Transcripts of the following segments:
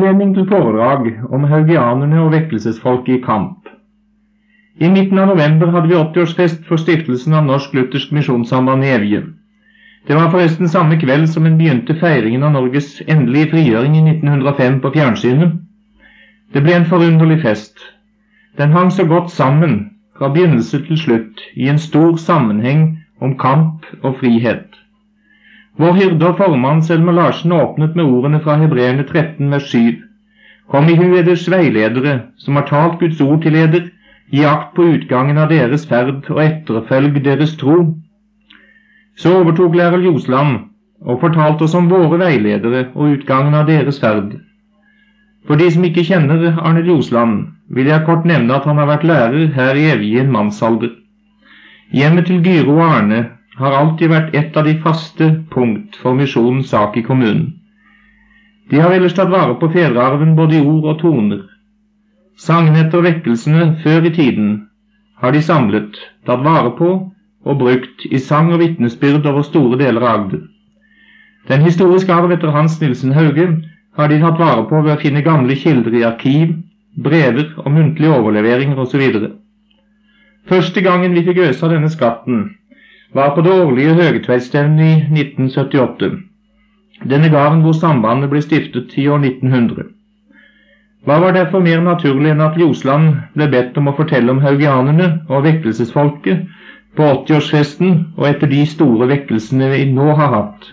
anledning til foredrag om haugianerne og vekkelsesfolket i kamp. I midten av november hadde vi 80-årsfest for stiftelsen av Norsk Luthersk Misjonssamband i Evje. Det var forresten samme kveld som en begynte feiringen av Norges endelige frigjøring i 1905 på fjernsynet. Det ble en forunderlig fest. Den hang så godt sammen, fra begynnelse til slutt, i en stor sammenheng om kamp og frihet. Vår hyrde og formann Selma Larsen åpnet med ordene fra Hebreerne 13, vers 7. Kom i hu eders veiledere, som har talt Guds ord til eder, gi akt på utgangen av deres ferd og etterfølg deres tro. Så overtok lærer Ljosland og fortalte oss om våre veiledere og utgangen av deres ferd. For de som ikke kjenner Arne Ljosland, vil jeg kort nevne at han har vært lærer her i Evje i en mannsalder. Hjemmet til Gyro og Arne har alltid vært et av de faste punkt for misjonens sak i kommunen. De har ellers tatt vare på fedrearven både i ord og toner. Sangene etter vekkelsene før i tiden har de samlet, tatt vare på og brukt i sang og vitnesbyrd over store deler av Agder. Den historiske arv etter Hans Nilsen Hauge har de tatt vare på ved å finne gamle kilder i arkiv, brever og muntlige overleveringer osv. Første gangen vi fikk øse av denne skatten var på det årlige Høgetveitstevnet i 1978, denne gården hvor sambandet ble stiftet i år 1900. Hva var derfor mer naturlig enn at Ljosland ble bedt om å fortelle om haugianerne og vekkelsesfolket på 80-årsfesten og etter de store vekkelsene vi nå har hatt.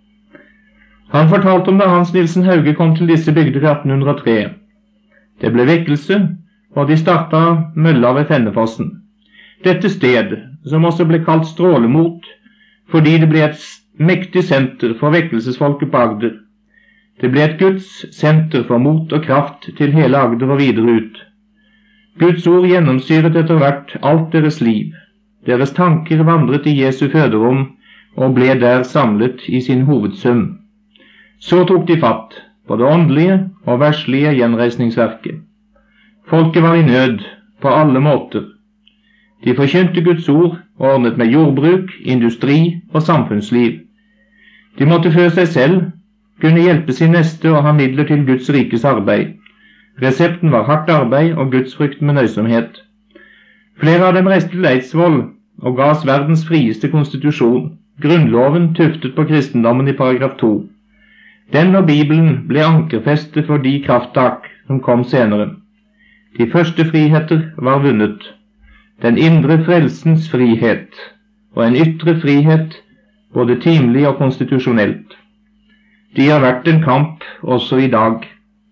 Han fortalte om da Hans Nilsen Hauge kom til disse bygder i 1803. Det ble vekkelse, og de startet mølla ved Fennefossen. Dette sted, som også ble kalt Strålemot, fordi det ble et mektig senter for vekkelsesfolket på Agder. Det ble et Guds senter for mot og kraft til hele Agder og videre ut. Guds ord gjennomsyret etter hvert alt deres liv. Deres tanker vandret i Jesu føderom og ble der samlet i sin hovedsum. Så tok de fatt på det åndelige og verslige gjenreisningsverket. Folket var i nød på alle måter. De forkynte Guds ord, ordnet med jordbruk, industri og samfunnsliv. De måtte fø seg selv, kunne hjelpe sin neste og ha midler til Guds rikes arbeid. Resepten var hardt arbeid og gudsfrykt med nøysomhet. Flere av dem reiste til Eidsvoll og ga oss verdens frieste konstitusjon, grunnloven tuftet på kristendommen i paragraf 2. Den og Bibelen ble ankerfeste for de krafttak som kom senere. De første friheter var vunnet. Den indre frelsens frihet, og en ytre frihet, både timelig og konstitusjonelt. De har vært en kamp også i dag.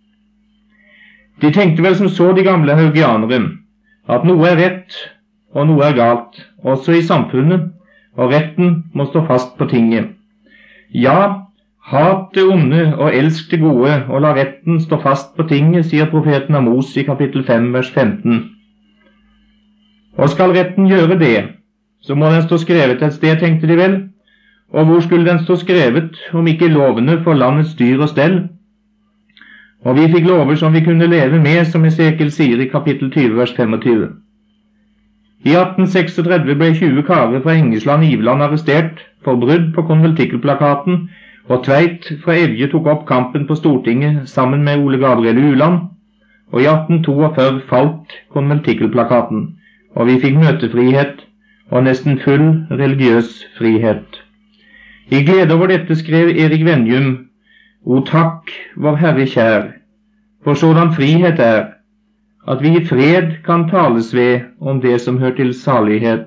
De tenkte vel som så de gamle haugianere, at noe er rett og noe er galt, også i samfunnet, og retten må stå fast på tinget. Ja, hat det onde og elsk det gode, og la retten stå fast på tinget, sier profeten Amos i kapittel 5, vers 15. Og skal retten gjøre det, så må den stå skrevet et sted, tenkte de vel. Og hvor skulle den stå skrevet, om ikke lovene for landets styr og stell? Og vi fikk lover som vi kunne leve med, som Esekiel sier i kapittel 20, vers 25. I 1836 ble 20 karer fra Engesland Iveland arrestert for brudd på konventikkelplakaten, og Tveit fra Evje tok opp kampen på Stortinget sammen med Ole Gabriel Uland, og i 1842 falt konventikkelplakaten, og vi fikk møtefrihet og nesten full religiøs frihet. I glede over dette skrev Erik Venjum: O takk, vår Herre kjær, for sådan frihet er, at vi i fred kan tales ved om det som hører til salighet.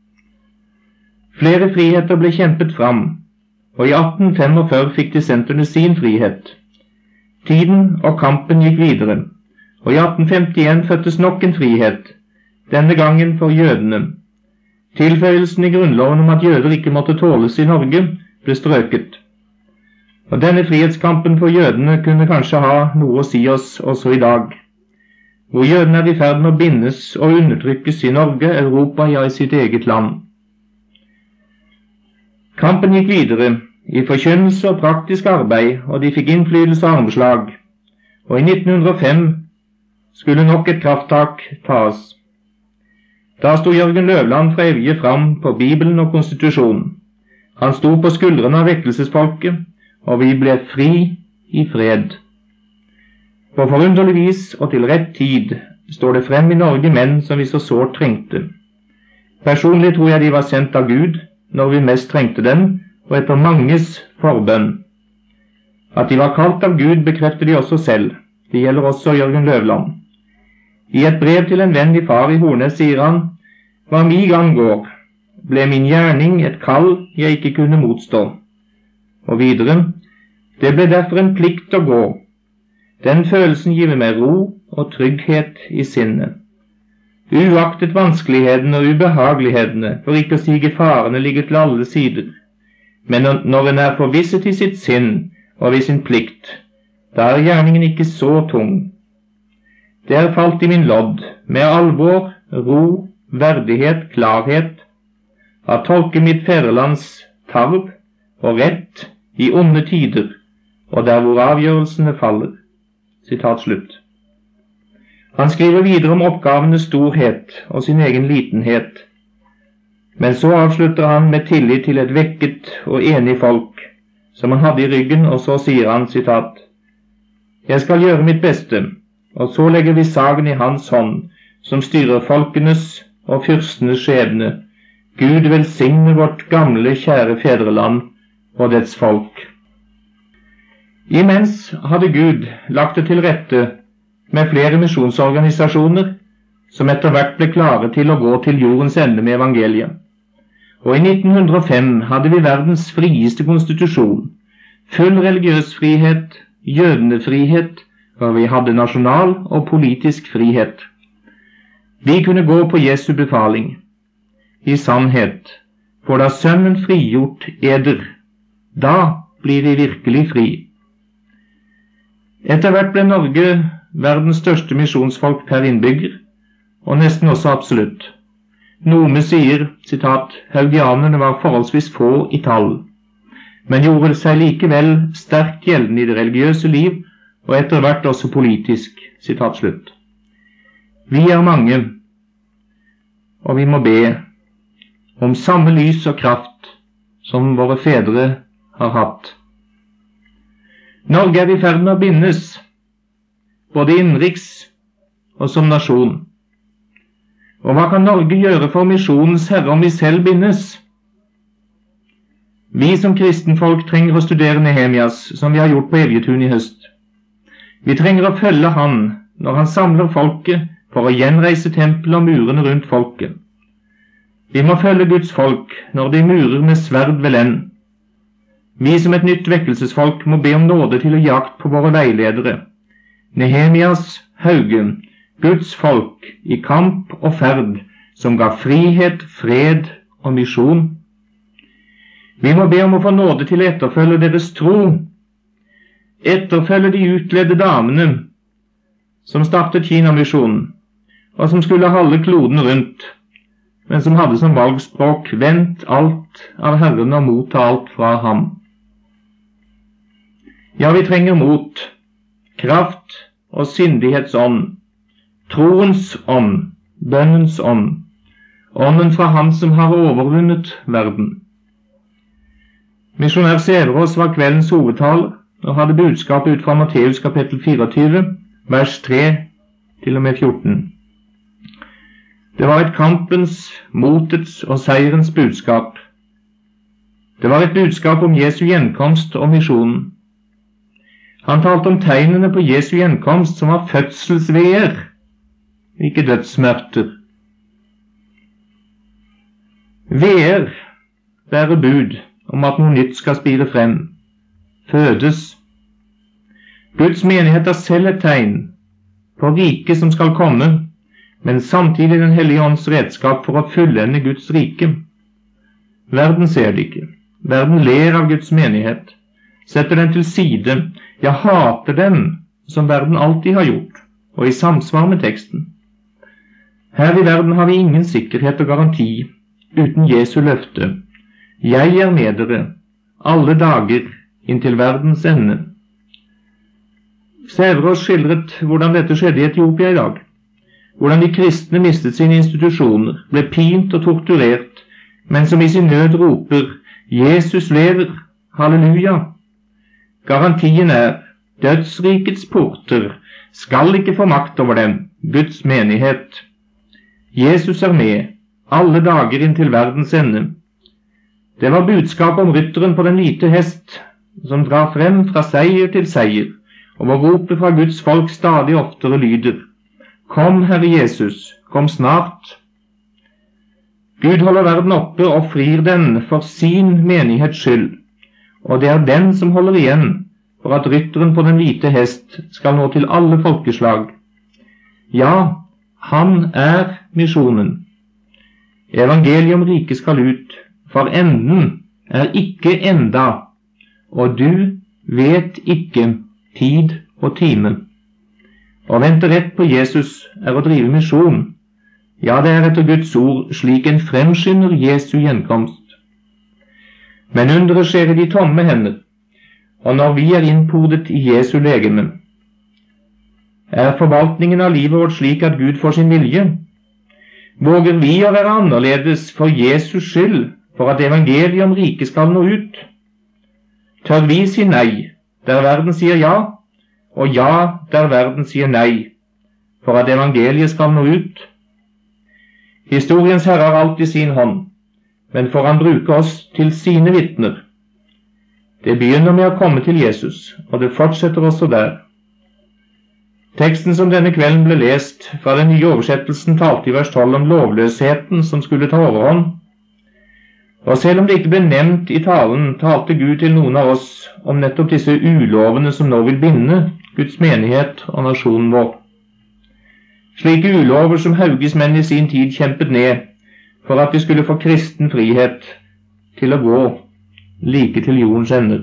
Flere friheter ble kjempet fram, og i 1845 fikk dissenterne sin frihet. Tiden og kampen gikk videre, og i 1851 fødtes nok en frihet, denne gangen for jødene. Tilføyelsen i grunnloven om at jøder ikke måtte tåles i Norge ble strøket. Og denne frihetskampen for jødene kunne kanskje ha noe å si oss også i dag, hvor jødene er i ferd med å bindes og undertrykkes i Norge, Europa, ja i sitt eget land. Kampen gikk videre i forkynnelse og praktisk arbeid, og de fikk innflytelse og armslag, og i 1905 skulle nok et krafttak tas. Da sto Jørgen Løvland fra Evje fram på Bibelen og konstitusjonen. Han sto på skuldrene av vekkelsesfolket, og vi ble fri i fred. På forunderlig vis og til rett tid står det frem i Norge menn som vi så sårt trengte. Personlig tror jeg de var sendt av Gud når vi mest trengte dem, og etter manges forbønn. At de var kalt av Gud, bekrefter de også selv. Det gjelder også Jørgen Løvland. I et brev til en venn i far i Hornes sier han: «Hva mi gang går, ble min gjerning et kall jeg ikke kunne motstå.» Og videre: «Det ble derfor en plikt å gå. Den følelsen giver meg ro og trygghet i sinnet. Uaktet vanskelighetene og ubehagelighetene, for ikke å sige farene, ligger til alle sider. Men når en er forvisset i sitt sinn og ved sin plikt, da er gjerningen ikke så tung. Det er falt i min lodd, med alvor, ro, verdighet, klarhet, å tolke mitt fedrelands tarv og rett i onde tider, og der hvor avgjørelsene faller.» Sitat slutt. Han skriver videre om oppgavenes storhet og sin egen litenhet, men så avslutter han med tillit til et vekket og enig folk, som han hadde i ryggen, og så sier han, sitat: «Jeg skal gjøre mitt beste, og så legger vi sagen i hans hånd, som styrer folkenes og fyrstenes skjebne. Gud velsigne vårt gamle, kjære fedreland og dets folk.» Imens hadde Gud lagt det til rette med flere misjonsorganisasjoner, som etter hvert ble klare til å gå til jordens ende med evangeliet. Og i 1905 hadde vi verdens frieste konstitusjon, full religiøs frihet, jødendefrihet, og vi hadde nasjonal og politisk frihet. Vi kunne gå på Jesu befaling. I sannhet, for da Sønnen frigjort eder, da blir vi virkelig fri. Etter hvert ble Norge verdens største misjonsfolk per innbygger, og nesten også absolutt. Nome sier, sitat: «Haugianerne var forholdsvis få i tall, men gjorde seg likevel sterkt gjeldende i det religiøse liv, og etter hvert også politisk.» Sitat slutt. Vi er mange, og vi må be om samme lys og kraft som våre fedre har hatt. Norge er i ferd med å bindes, både innenriks og som nasjon. Og hva kan Norge gjøre for misjonens herre om vi selv bindes? Vi som kristenfolk trenger å studere Nehemias, som vi har gjort på Evjetun i høst. Vi trenger å følge han når han samler folket for å gjenreise tempelet og murene rundt folket. Vi må følge Guds folk når de murer med sverd ved lend. Vi som et nytt vekkelsesfolk må be om nåde til å jakt på våre veiledere. Nehemias, Hauge, Guds folk i kamp og ferd, som ga frihet, fred og misjon. Vi må be om å få nåde til å etterfølge deres tro, etterfølge de utledde damene som startet Kina-misjonen, og som skulle holde kloden rundt, men som hadde som valgspråk: «Vent alt av Herren og motta alt fra ham.» Ja, vi trenger mot, kraft og syndighetsånd, troens ånd, bønnens ånd, ånden fra ham som har overvunnet verden. Misjonær Sæverås var kveldens hovedtaler og hadde budskapet ut fra Matteus kapittel 24, vers 3 til og med 14. Det var et kampens, motets og seierens budskap. Det var et budskap om Jesu gjenkomst og misjonen. Han talte om tegnene på Jesu gjenkomst som var fødselsveer, ikke dødssmerter. Veer bærer bud om at noe nytt skal spire frem, fødes. Guds menighet er selv et tegn på riket som skal komme, men samtidig Den hellige ånds redskap for å fullende Guds rike. Verden ser det ikke. Verden ler av Guds menighet, setter den til side, ja, hater den, som verden alltid har gjort, og i samsvar med teksten. Her i verden har vi ingen sikkerhet og garanti uten Jesu løfte: «Jeg er med dere alle dager inntil verdens ende.» Sæverås skildret hvordan dette skjedde i Etiopia i dag, hvordan de kristne mistet sine institusjoner, ble pint og torturert, men som i sin nød roper: «Jesus lever, halleluja!» Garantien er Dødsrikets porter skal ikke få makt over dem, Guds menighet. Jesus er med, alle dager inntil verdens ende. Det var budskap om rytteren på den hvite hest, som drar frem fra seier til seier, og hvor ropet fra Guds folk stadig oftere lyder: Kom, Herre Jesus, kom snart. Gud holder verden oppe og frir den for sin menighets skyld, og det er den som holder igjen for at rytteren på den hvite hest skal nå til alle folkeslag. Ja, han er misjonen. Evangeliet om riket skal ut, for enden er ikke enda, og du vet ikke tid og time. Å vente rett på Jesus er å drive misjon. Ja, det er etter Guds ord slik en fremskynder Jesu gjenkomst. Men underet skjer i de tomme hender, og når vi er innpodet i Jesu legeme. Er forvaltningen av livet vårt slik at Gud får sin vilje? Våger vi å være annerledes for Jesus skyld, for at evangeliet om riket skal nå ut? Tør vi si nei, der verden sier ja, og ja, der verden sier nei, for at evangeliet skal nå ut? Historiens herre har alt i sin hånd, men får han bruke oss til sine vitner. Det begynner med å komme til Jesus, og det fortsetter også der. Teksten som denne kvelden ble lest fra den nye oversettelsen talte i vers 12 om lovløsheten som skulle ta overhånd. Og selv om det ikke ble nevnt i talen, talte Gud til noen av oss om nettopp disse ulovene som nå vil binde Guds menighet og nasjonen vår. Slike ulover som Hauges menn i sin tid kjempet ned for at vi skulle få kristen frihet til å gå like til jordens ende.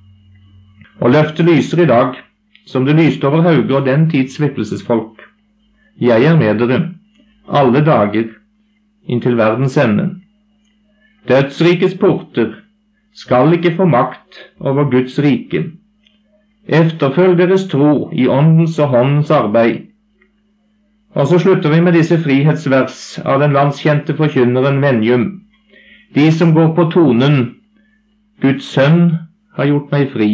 Og løftet lyser i dag, som det lyste over Hauge og den tids vekkelsesfolk. Jeg er med dere, alle dager, inntil verdens ende. Dødsrikets porter skal ikke få makt over Guds rike. Efterfølg deres tro i åndens og håndens arbeid. Og så slutter vi med disse frihetsvers av den landskjente forkynneren Venjum. De som går på tonen, Guds sønn har gjort meg fri.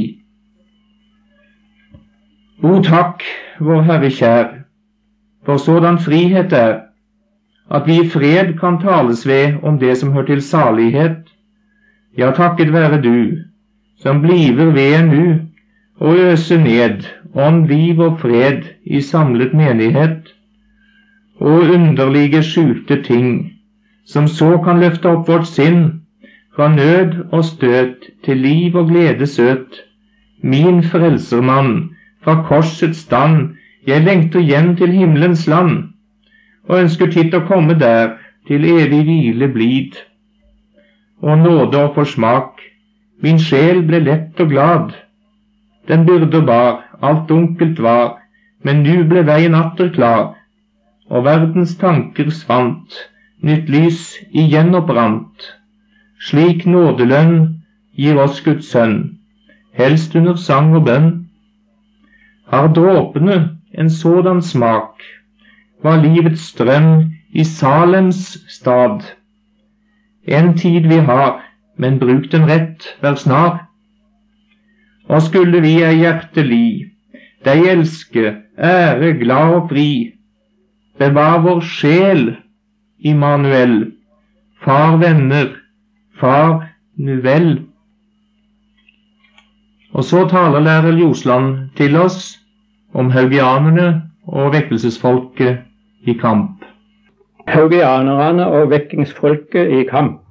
O takk, vår Herre kjær, for sådan frihet er, at vi i fred kan tales ved om det som hører til salighet. Ja, takket være du, som bliver ved nu, og øser ned ånd, liv og fred i samlet menighet, og underlige skjulte ting, som så kan løfte opp vårt sinn, fra nød og støt til liv og glede søt. Min frelsermann, fra korsets stand, jeg lengter hjem til himmelens land, og ønsker titt å komme der, til evig hvile blid. Og nåde og forsmak, min sjel ble lett og glad. Den byrder bar, alt dunkelt var, men nu ble veien atter klar, og verdens tanker svant, nytt lys igjen opprant. Slik nådelønn gir oss Guds sønn, helst under sang og bønn. Har dråpene en sådan smak, var livets strøm i Salems stad. En tid vi har, men bruk den rett, vær snar. Og skulle vi ei hjertelig, deg elske, ære, glad og fri, bevar vår sjel, Immanuel, far venner, far nu vel. Og så taler lærer Ljosland til oss om haugianerne og vekkelsesfolket i kamp. Haugianerne og vekkingsfolket i kamp.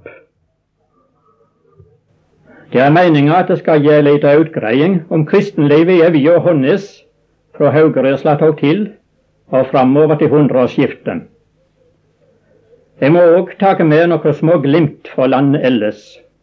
Det er meningen at det skal gi litt utgreiing om kristenlivet i Evje og Hånnes fra Haugerøsla tok til og framover til hundreårsskiftet. Jeg må òg ta med noen små glimt fra landet ellers.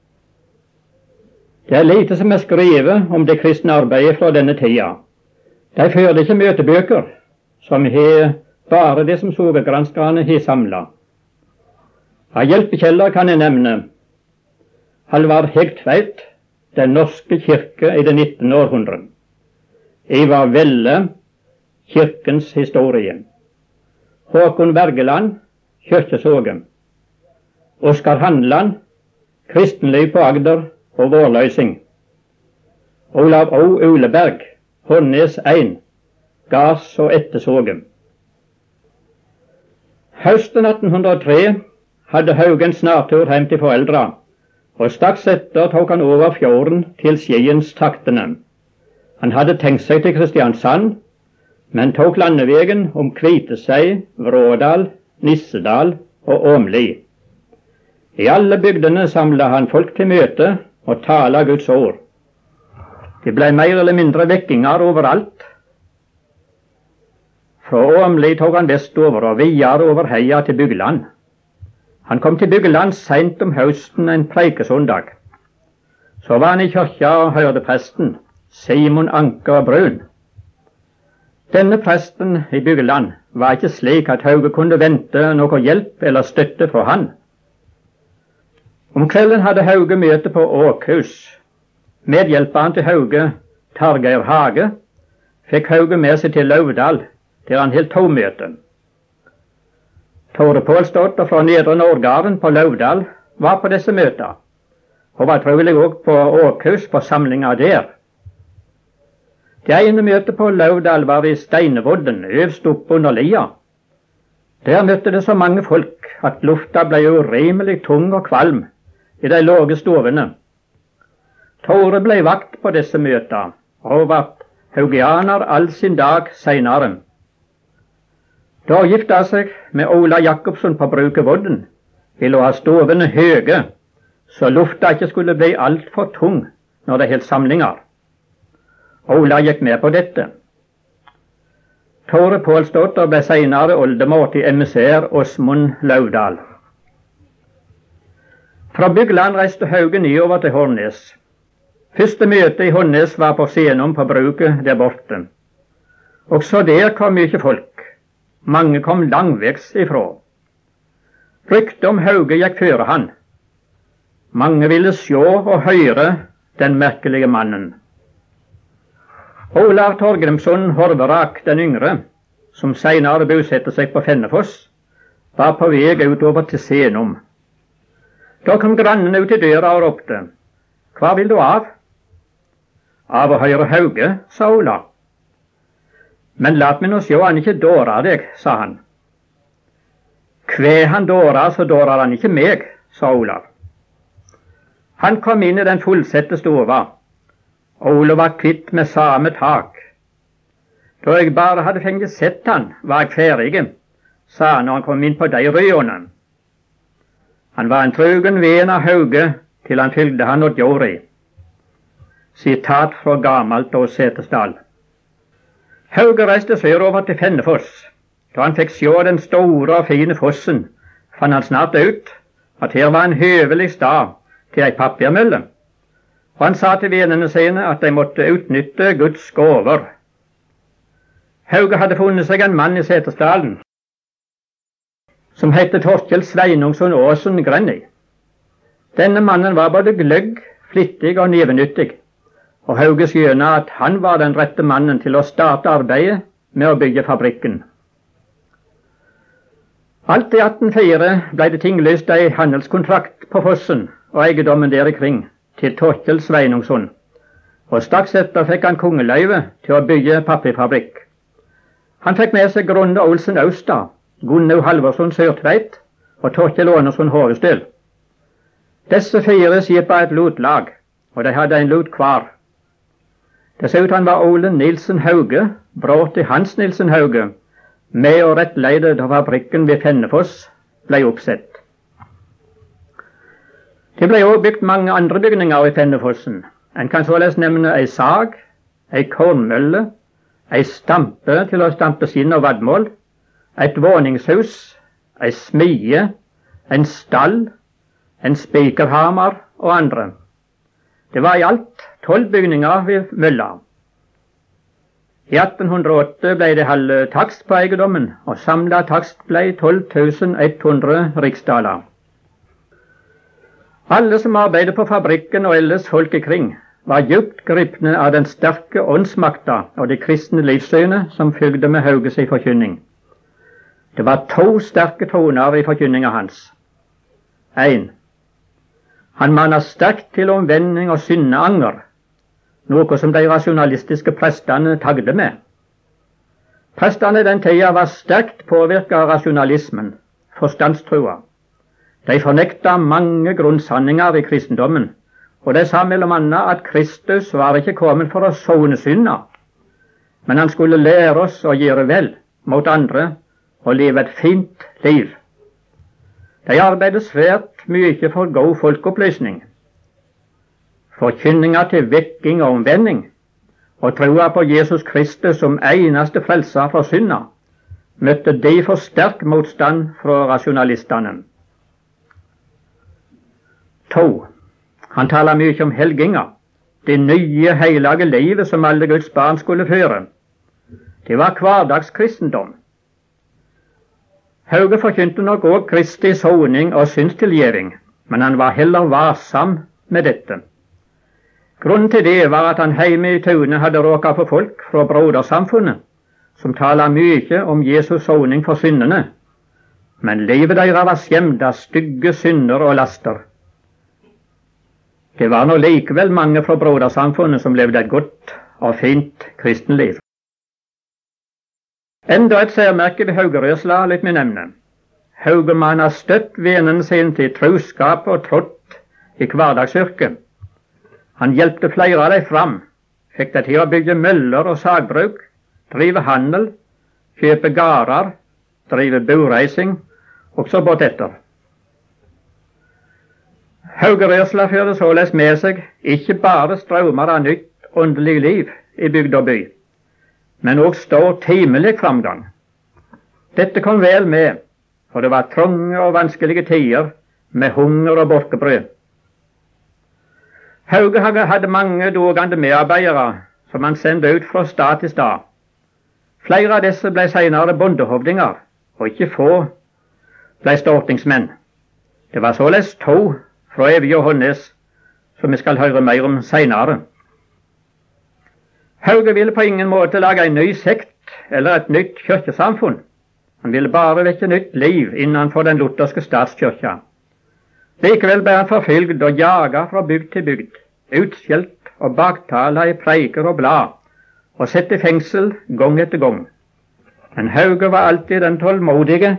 Det er lite som er skrevet om det kristne arbeidet fra denne tida. De fører ikke møtebøker, som har bare det som sovegranskerne har samlet. Av hjelpekjelder kan jeg nevne Halvard Hegtveit, Den norske kirke i det 19. århundre. Ivar Velle, Kirkens historie. Håkon Wergeland, Kirkesogen. Oskar Handland, Kristenliv på Agder og vårløsing. Olav O. Uleberg, Hornnes 1, Gards og Ettersåge. Høsten 1803 hadde Hauge en snartur hjem til foreldra, og straks etter tok han over fjorden til Skiens-traktene. Han hadde tenkt seg til Kristiansand, men tok landevegen om Kvitesøy, Vrådal, Nissedal og Åmli. I alle bygdene samla han folk til møte og tala Guds ord. Det ble mer eller mindre vekkinger overalt. Fra Åmli tok han vestover og videre over heia til Bygland. Han kom til Bygland seint om høsten en preikesøndag. Så var han i kirka og hørte presten, Simon Anker Brun. Denne presten i Bygland var ikke slik at Hauge kunne vente noe hjelp eller støtte fra han. Om kvelden hadde Hauge møte på Åkhus. Medhjelperen til Hauge, Targeir Hage, fikk Hauge med seg til Lauvdal, der han helt tovmøte. Tore Pålsdotter fra Nedre Nordgarden på Lauvdal var på disse møter, og var trolig også på Åkhus på samlinga der. Det ene møtet på Lauvdal var i Steinevodden, øvst opp under lia. Der møtte det så mange folk at lufta ble urimelig tung og kvalm i de lave stovene. Tore ble vakt på disse møter, og var haugianer all sin dag seinere. Da gifta han seg med Ola Jakobsson på Brukevodden, ville ha stovene høye, så lufta ikke skulle bli altfor tung når det holdt samlinger. Ola gikk med på dette. Tore Pålsdotter ble senere oldemor til emissær Åsmund Lauvdal. Fra Bygland reiste Hauge nedover til Hornnes. Første møte i Hornnes var på Senum på bruket der borte. Også der kom mye folk. Mange kom langvegs ifra. Ryktet om Hauge gikk føre han. Mange ville sjå og høre den merkelige mannen. Olav Torgrimsson Horverak den yngre, som senere bosatte seg på Fennefoss, var på vei utover til Senum. Da kom grannen ut i døra og ropte, «Hva vil du av?» «Av å høre Hauge», sa Olav. «Men lat meg nå sjå han ikke dårer deg», sa han. «Kve han dårer, så dårer han ikke meg», sa Olav. Han kom inn i den fullsette stova. Olav var kvitt med samme tak. Da jeg bare hadde fengt sett han, var jeg ferdig, sa han når han kom inn på de røyene. Han var en trugen venn av Hauge til han fylgde han og Djori. Sitat fra gammelt og Setesdal. Hauge reiste sørover til Fennefoss. Da han fikk sjå den store og fine fossen, fant han snart ut at her var en høvelig stad til ei papirmølle, og han sa til vennene sine at de måtte utnytte Guds gåver. Hauge hadde funnet seg en mann i Setesdalen som heter Torkjell Sveinungsson Aasen Grenny. Denne mannen var både gløgg, flittig og nevenyttig, og Hauge skjønte at han var den rette mannen til å starte arbeidet med å bygge fabrikken. Alt i 1804 ble det tinglyst ei handelskontrakt på fossen og eiendommen der ikring til Torkjell Sveinungsson, og straks etter fikk han kongeløyve til å bygge papirfabrikk. Han fikk med seg Grunde Olsen Austad, Gunnau Halvorsson Sørtveit og Torkjell Ånersson Hovestøl. Disse fire skipa et lotlag, og de hadde en lot hver. Dessuten var Ole Nilsen Hauge, bror til Hans Nilsen Hauge, med og rettleide da fabrikken ved Fennefoss ble oppsett. Det ble også bygd mange andre bygninger i Fennefossen. En kan således nevne ei sag, ei kornmølle, ei stampe til å stampe skinn og vadmål, et våningshus, ei smie, en stall, en spikerhammer og andre. Det var i alt 12 bygninger ved mølla. I 1808 ble det halv takst på eiendommen, og samla takst ble 12.100 riksdaler. Alle som arbeidet på fabrikken og ellers folk ikring, var djupt gripne av den sterke åndsmakta og det kristne livssynet som fylgde med Hauge sin forkynning. Det var 2 sterke toner i forkynninga hans. 1. Han manet sterkt til omvending og syndeanger, noe som de rasjonalistiske prestene tagde med. Prestene i den tida var sterkt påvirket av rasjonalismen, forstandstrua. De fornekta mange grunnsanninger i kristendommen, og de sa mellom annet at Kristus var ikke kommet for å sone synder, men han skulle lære oss å gjøre vel mot andre og leve et fint liv. De arbeidet svært mye for god folkeopplysning, forkynninga til vekking og omvending, og troa på Jesus Kristus som eneste frelser fra synder, møtte de for sterk motstand fra rasjonalistene. 2. Han taler mye om helginga, det nye, hellige livet som alle Guds barn skulle føre. Det var hverdagskristendom. Hauge forkynte nok også Kristi soning og synstilgjeving, men han var heller varsom med dette. Grunnen til det var at han hjemme i Tune hadde råket på folk fra brodersamfunnet, som taler mye om Jesus soning for syndene, men livet deres var skjemt av stygge synder og laster. Det var nå likevel mange fra brodersamfunnet som levde et godt og fint kristenliv. Enda et særmerke ved Haugerøsla litt med nevne. Haugemann har støtt vennene sine til troskap og trådt i hverdagsyrket. Han hjelpte flere av dem fram, fikk dem til å bygge møller og sagbruk, drive handel, kjøpe gårder, drive bureising, og så bortetter. Haugerøsla førte således med seg ikke bare strømmer av nytt åndelig liv i bygd og by, men også stor timelig framgang. Dette kom vel med, for det var trange og vanskelige tider med hunger og borkebrød. Hauge hadde mange dugende medarbeidere som han sendte ut fra stad til stad. Flere av disse ble senere bondehovdinger, og ikke få ble stortingsmenn. Det var således 2 fra Evje og Hånnes som vi skal høre mer om senere. Hauge ville på ingen måte lage en ny sekt eller et nytt kirkesamfunn. Han ville bare vekke nytt liv innenfor den lutherske statskirka. Likevel ble han forfylgt og jaget fra bygd til bygd, utskjelt og baktala i preiker og blad, og sett i fengsel gang etter gang. Men Hauge var alltid den tålmodige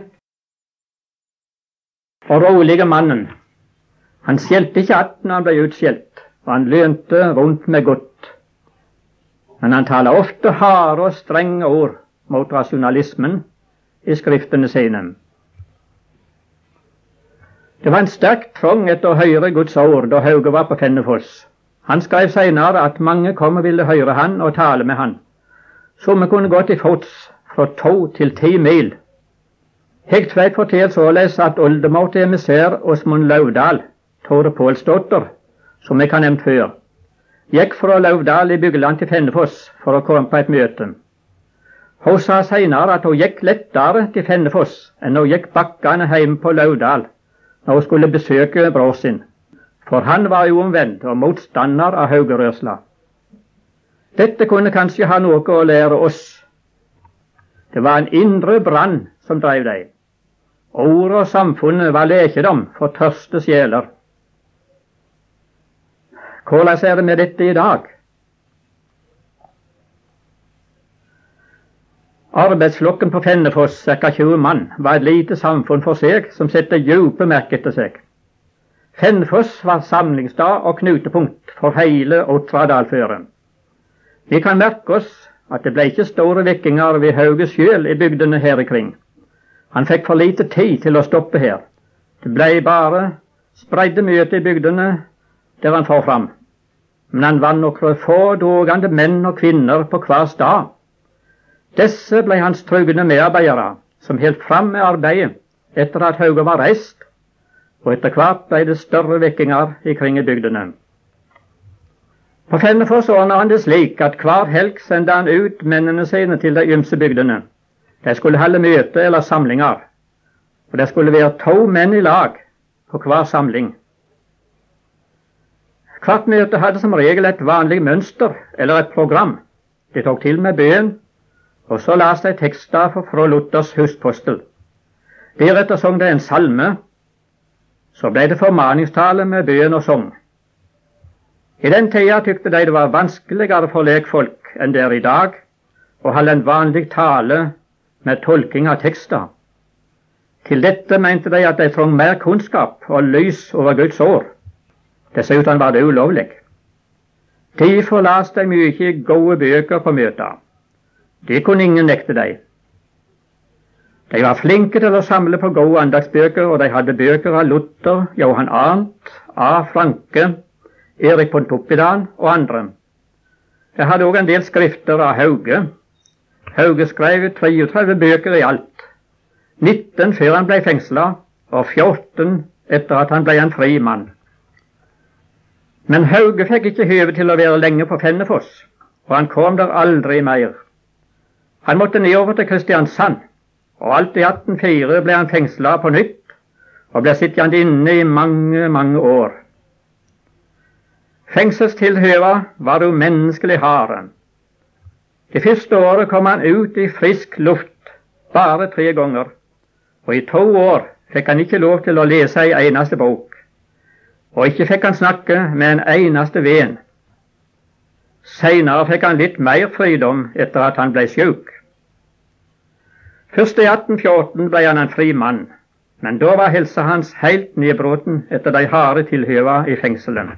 og rolige mannen. Han skjelte ikke att når han ble utskjelt, og han lynte rundt med godt. Men han taler ofte harde og strenge ord mot rasjonalismen i skriftene sine. Det var en sterk trang etter å høre Guds ord da Hauge var på Fennefoss. Han skrev senere at mange kom og ville høre han og tale med han. Somme kunne gå til fots fra 2 til 10 mil. Hegtveit forteller således at oldemor til emissær Åsmund Lauvdal, Tore Pålsdotter, som jeg har nevnt før, gikk fra Lauvdal i Byggeland til Fennefoss for å komme på et møte. Hun sa senere at hun gikk lettere til Fennefoss enn hun gikk bakkene hjemme på Lauvdal når hun skulle besøke bror sin, for han var jo omvendt og motstander av Haugerøsla. Dette kunne kanskje ha noe å lære oss. Det var en indre brann som drev dem. Ordet og samfunnet var lekedom for tørste sjeler. Hvordan er det med dette i dag? Arbeidsflokken på Fennefoss, ca. 20 mann, var et lite samfunn for seg som satte dype merker etter seg. Fennefoss var samlingsstad og knutepunkt for hele Otradalføret. Vi kan merke oss at det ble ikke store vekkinger ved Hauge sjøl i bygdene her ikring. Han fikk for lite tid til å stoppe her. Det ble bare spredde møter i bygdene der han får fram. Men han vant noen få dugende menn og kvinner på hver stad. Disse ble hans trugne medarbeidere, som helt fram med arbeidet etter at Hauge var reist, og etter hvert ble det større vekkinger ikring i bygdene. På Fennefoss ordnet han det slik at hver helg sendte han ut mennene sine til de ymse bygdene. De skulle holde møte eller samlinger, og det skulle være 2 menn i lag på hver samling. Hvert møte hadde som regel et vanlig mønster eller et program. De tok til med bønn, og så las de tekster fra Luthers huspostel. Deretter sang det en salme, så ble det formaningstale med bønn og sang. I den tida tykte de det var vanskeligere for lekfolk enn det er i dag å holde en vanlig tale med tolking av tekster. Til dette mente de at de trong mer kunnskap og lys over Guds ord. Dessuten var det ulovlig. Derfor las de mye gode bøker på møter. Det kunne ingen nekte dem. De var flinke til å samle på gode andagsbøker, og de hadde bøker av Luther, Johan Arndt, A. Franke, Erik Pontoppidan og andre. De hadde også en del skrifter av Hauge. Hauge skrev 33 bøker i alt. 19 før han ble fengslet, og 14 etter at han ble en fri mann. Men Hauge fikk ikke høve til å være lenge på Fennefoss, og han kom der aldri mer. Han måtte nedover til Kristiansand, og alt i 1804 ble han fengslet på nytt, og ble sittende inne i mange, mange år. Fengselstilhøva var umenneskelig harde. Det første året kom han ut i frisk luft bare 3 ganger, og i 2 år fikk han ikke lov til å lese en eneste bok, og ikke fikk han snakke med en eneste venn. Senere fikk han litt mer fridom etter at han ble syk. Først i 1814 ble han en fri mann, men da var helsa hans helt nedbrutten etter de harde tilhøva i fengselen.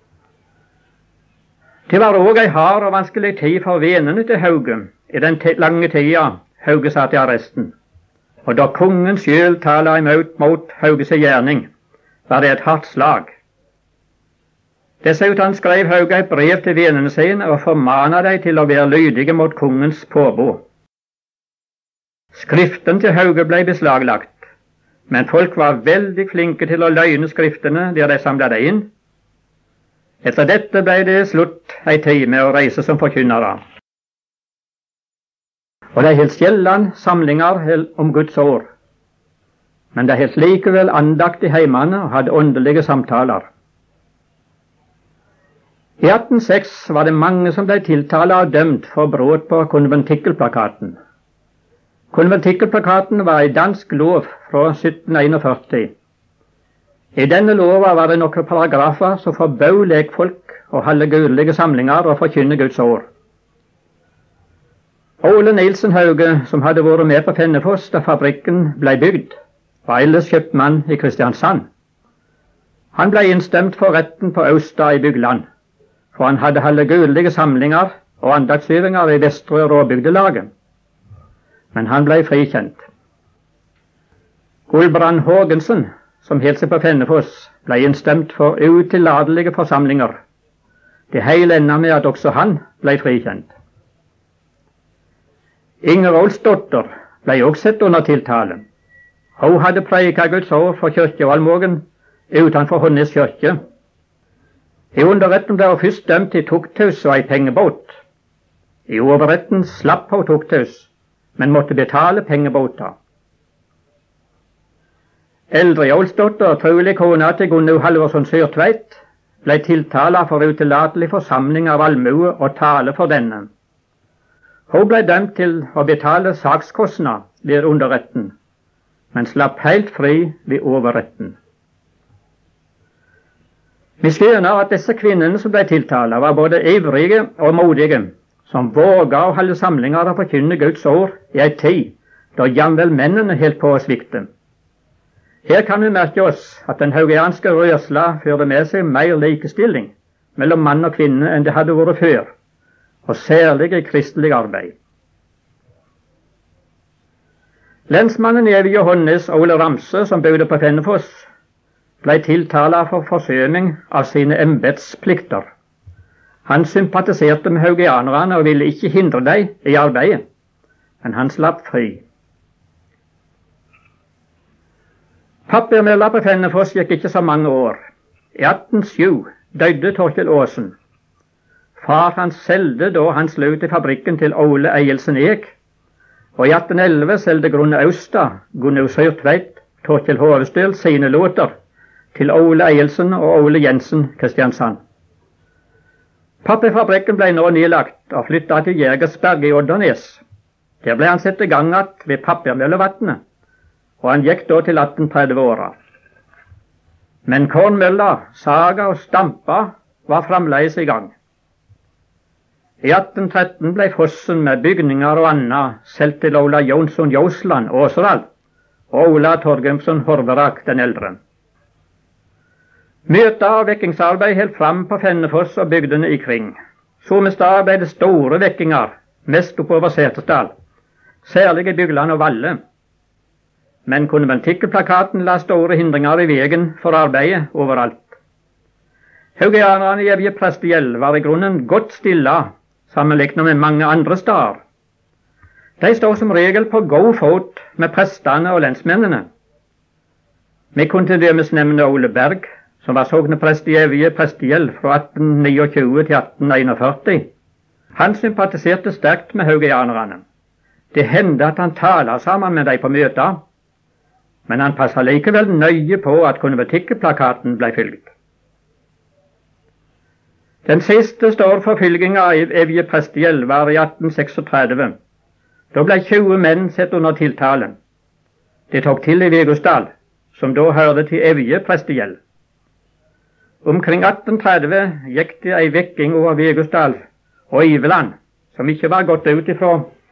Det var òg ei hard og vanskelig tid for vennene til Hauge i den lange tida Hauge satt i arresten, og da kongen sjøl tala imot mot Hauges gjerning, var det et hardt slag. Dessuten skrev Hauge et brev til vennene sine og formana dem til å være lydige mot kongens påbud. Skriften til Hauge ble beslaglagt, men folk var veldig flinke til å løgne skriftene der de samla det inn. Etter dette ble det slutt ei tid med å reise som forkynnere. Og de holdt sjelden samlinger om Guds ord, men de holdt likevel andakt i heimene og hadde åndelige samtaler. I 1806 var det mange som ble tiltalt og dømt for brudd på konventikkelplakaten. Konventikkelplakaten var en dansk lov fra 1741. I denne lova var det noen paragrafer som forbød lekfolk å holde gudelige samlinger og forkynne Guds ord. Ole Nilsen Hauge, som hadde vært med på Fennefoss da fabrikken ble bygd, var ellers kjøpmann i Kristiansand. Han ble innstemt for retten på Austa i Bygland, for han hadde holdt gudelige samlinger og andaktsøvinger i Vestre Råbygdelaget. Men han ble frikjent. Gulbrand Haagensen, som holdt seg på Fennefoss, ble innstemt for utillatelige forsamlinger. Det hele enda med at også han ble frikjent. Inger Olsdotter ble også sett under tiltale. Hun hadde prediket Guds ord for kirkevalgmågen utenfor Hånes kirke. I underretten ble hun først dømt til tukthus og ei pengebot. I overretten slapp hun tukthus, men måtte betale pengebota. Eldre Olsdotter, trolig kona til Gunnaug Halvorsson Sørtveit, ble tiltalt for utillatelig forsamling av allmue og tale for denne. Hun ble dømt til å betale sakskostnad ved underretten, men slapp helt fri ved overretten. Vi skjønner at disse kvinnene som ble tiltalt, var både ivrige og modige, som våga å holde samlinger og forkynne Guds ord i ei tid da jamvel mennene helt på å svikte. Her kan vi merke oss at den haugianske rørsla førte med seg mer likestilling mellom mann og kvinne enn det hadde vært før, og særlig i kristelig arbeid. Lensmannen i Evje Hånes, Ole Ramse, som bodde på Fennefoss, ble tiltalt for forsøming av sine embetsplikter. Han sympatiserte med haugianerne og ville ikke hindre dem i arbeidet, men han slapp fri. Papirmølla på Fennefoss gikk ikke så mange år. I 1807 døde Torkjell Aasen. Far hans solgte da han sløt i fabrikken til Ole Eielsen Ek, og i 1811 solgte Grunne Austa, Gunnaug Sørtveit, Torkjell Hovestøl sine låter til Ole Eielsen og Ole Jensen Kristiansand. Papirfabrikken ble nå nedlagt og flyttet til Jegersberg i Oddernes. Der ble han satt i gang att ved Papirmøllevatnet, og han gikk da til 1830-åra. Men kornmølla saga og stampa var fremdeles i gang. I 1813 ble fossen med bygninger og annet solgt til Ola Jonsson Josland Åseral og Ola Torgrimsson Horverak den eldre. Møter og vekkingsarbeid helt fram på Fennefoss og bygdene ikring. Somme steder ble det store vekkinger, mest oppover Setesdal, særlig i Bygland og Valle. Men konventikkelplakaten la store hindringer i veien for arbeidet overalt. Haugianerne i Evje prestegjeld var i grunnen godt stilla, sammenlignet med mange andre steder. De står som regel på god fot med prestene og lensmennene. Vi kunne til dømes nevne Ole Berg, som var sogneprest i Evje prestegjeld fra 1829 til 1841. Han sympatiserte sterkt med haugianerne. Det hendte at han talte sammen med dem på møter, men han passet likevel nøye på at konventikkelplakaten ble fylgt. Den siste storforfylginga av Evje prestegjeld var i 1836. Da ble 20 menn sett under tiltale. Det tok til i Vegåsdal, som da hørte til Evje prestegjeld. Omkring 1830 gikk det ei vekking over Vegåsdal og Iveland, som ikke var gått ut ifra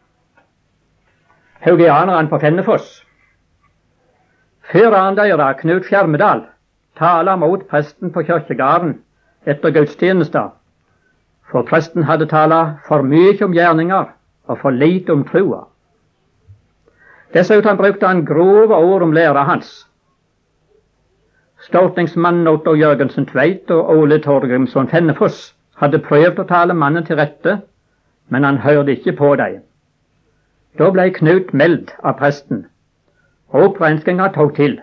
haugianerne på Fennefoss. Føreren deres, Knut Fjermedal, taler mot presten på kirkegarden etter gudstjenester, for presten hadde talt for mye om gjerninger og for lite om trua. Dessuten brukte han grove ord om læra hans. Stortingsmannen Otto Jørgensen Tveit og Ole Torgrimsson Fennefoss hadde prøvd å tale mannen til rette, men han hørte ikke på dem. Da ble Knut meldt av presten, og opprenskninga tok til.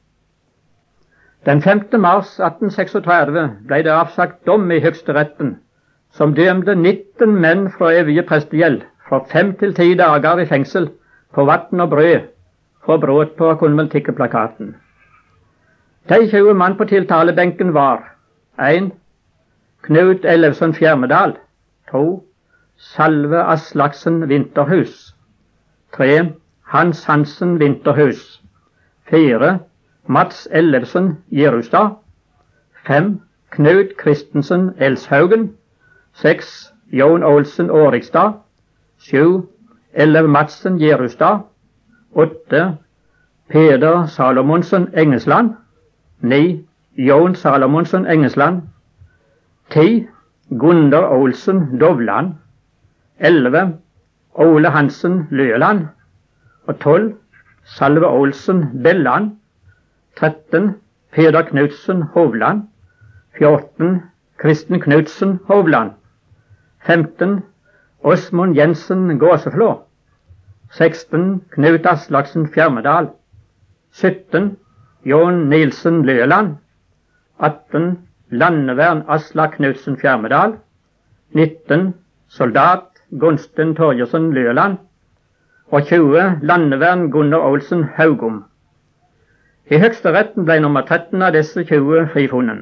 Den 5. mars 1836 ble det avsagt dom i Høgsteretten, som dømte 19 menn fra Evje prestegjeld fra 5 til 10 dager i fengsel på vann og brød for brudd på konventikkelplakaten. De 20 mann på tiltalebenken var 1. Knut Ellefsen Fjermedal, 2. Salve Aslaksen Vinterhus, 3. Hans Hansen Vinterhus, 4. Mats Ellefsen Jerustad, 5. Knut Kristensen Elshaugen, 6. Jon Olsen Årikstad, 7. Ellev Madsen Jerustad, 8. Peder Salomonsen Engesland, 9. Jon Salomonsen Engesland, 10. Gunder Olsen Dovland, 11. Ole Hansen Løland, og 12. Salve Olsen Belland, 13. Peder Knutsen Hovland, 14. Kristen Knutsen Hovland, 15. Åsmund Jensen Gåseflå, 16. Knut Aslaksen Fjermedal, 17. Jon Nilsen Løland, 18. Landevern Aslak Knutsen Fjermedal, 19. Soldat Gunsten Torgersen Løland, og 20. Landevern Gunnar Olsen Haugum. I Høgsteretten ble nummer 13 av disse 20 frifunnet.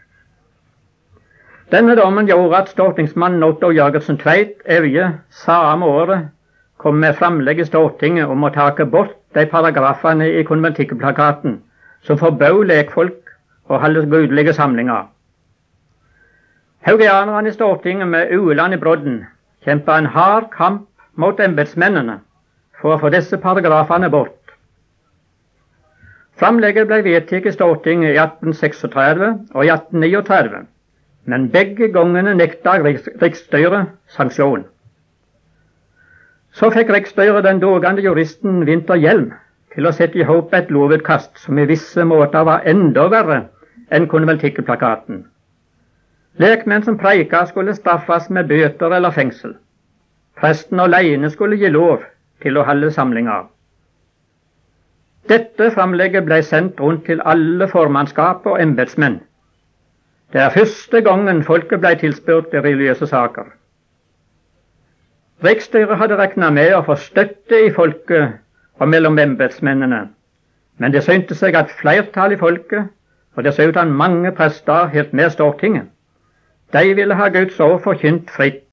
Denne dommen gjorde at stortingsmannen Otto Jørgensen Tveit Evje samme året kom med framlegg i Stortinget om å take bort de paragrafene i konventikkelplakaten som forbød lekfolk å holde gudelige samlinger. Haugianerne i Stortinget med Ueland i brodden kjempet en hard kamp mot embetsmennene for å få disse paragrafene bort. Framlegget ble vedtatt i Stortinget i 1836 og i 1839, men begge gangene nekta riksstyret sanksjon. Så fikk riksstyret den dågende juristen Winther Hjelm til å sette i hop et lovutkast som i visse måter var enda verre enn konventikkelplakaten. Lekmenn som preika skulle straffes med bøter eller fengsel. Presten alene skulle gi lov til å holde samlinger. Dette framlegget ble sendt rundt til alle formannskap og embetsmenn. Det er første gangen folket ble tilspurt i religiøse saker. Riksstyret hadde regnet med å få støtte i folket og mellom embetsmennene, men det syntes seg at flertall i folket, og dessuten mange prester helt med Stortinget, de ville ha Guds ord forkynt fritt.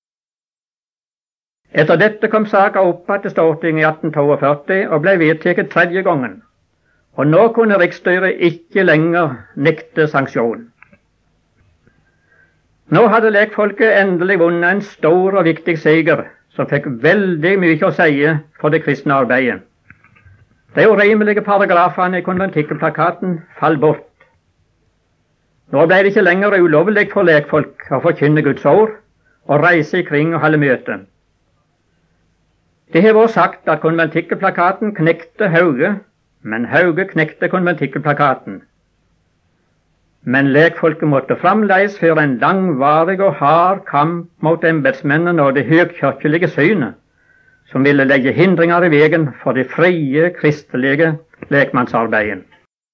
Etter dette kom saka opp til Stortinget i 1842 og ble vedtatt 3. gangen, og nå kunne riksstyret ikke lenger nekte sanksjon. Nå hadde lekfolket endelig vunnet en stor og viktig seier, som fikk veldig mye å si for det kristne arbeidet. De urimelige paragrafene i konventikkelplakaten falt bort. Nå ble det ikke lenger ulovlig for lekfolk å forkynne Guds ord og reise ikring og holde møte. Det har vært sagt at konventikkelplakaten knekte Hauge, men Hauge knekte konventikkelplakaten. Men lekfolket måtte fremdeles føre en langvarig og hard kamp mot embetsmennene og det høgkirkelige synet, som ville legge hindringer i veien for det frie, kristelige lekmannsarbeidet.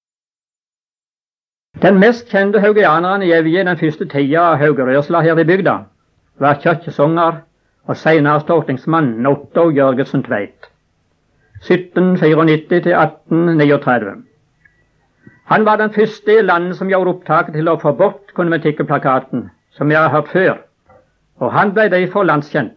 Den mest kjente haugianeren i Evje den første tida av haugerørsla her i bygda var kirkesanger og senere stortingsmann Otto Jørgensen Tveit, 1794 til 1839. Han var den første i landet som gjorde opptak til å få bort konventikkelplakaten, som jeg har hørt før, og han ble derfor landskjent.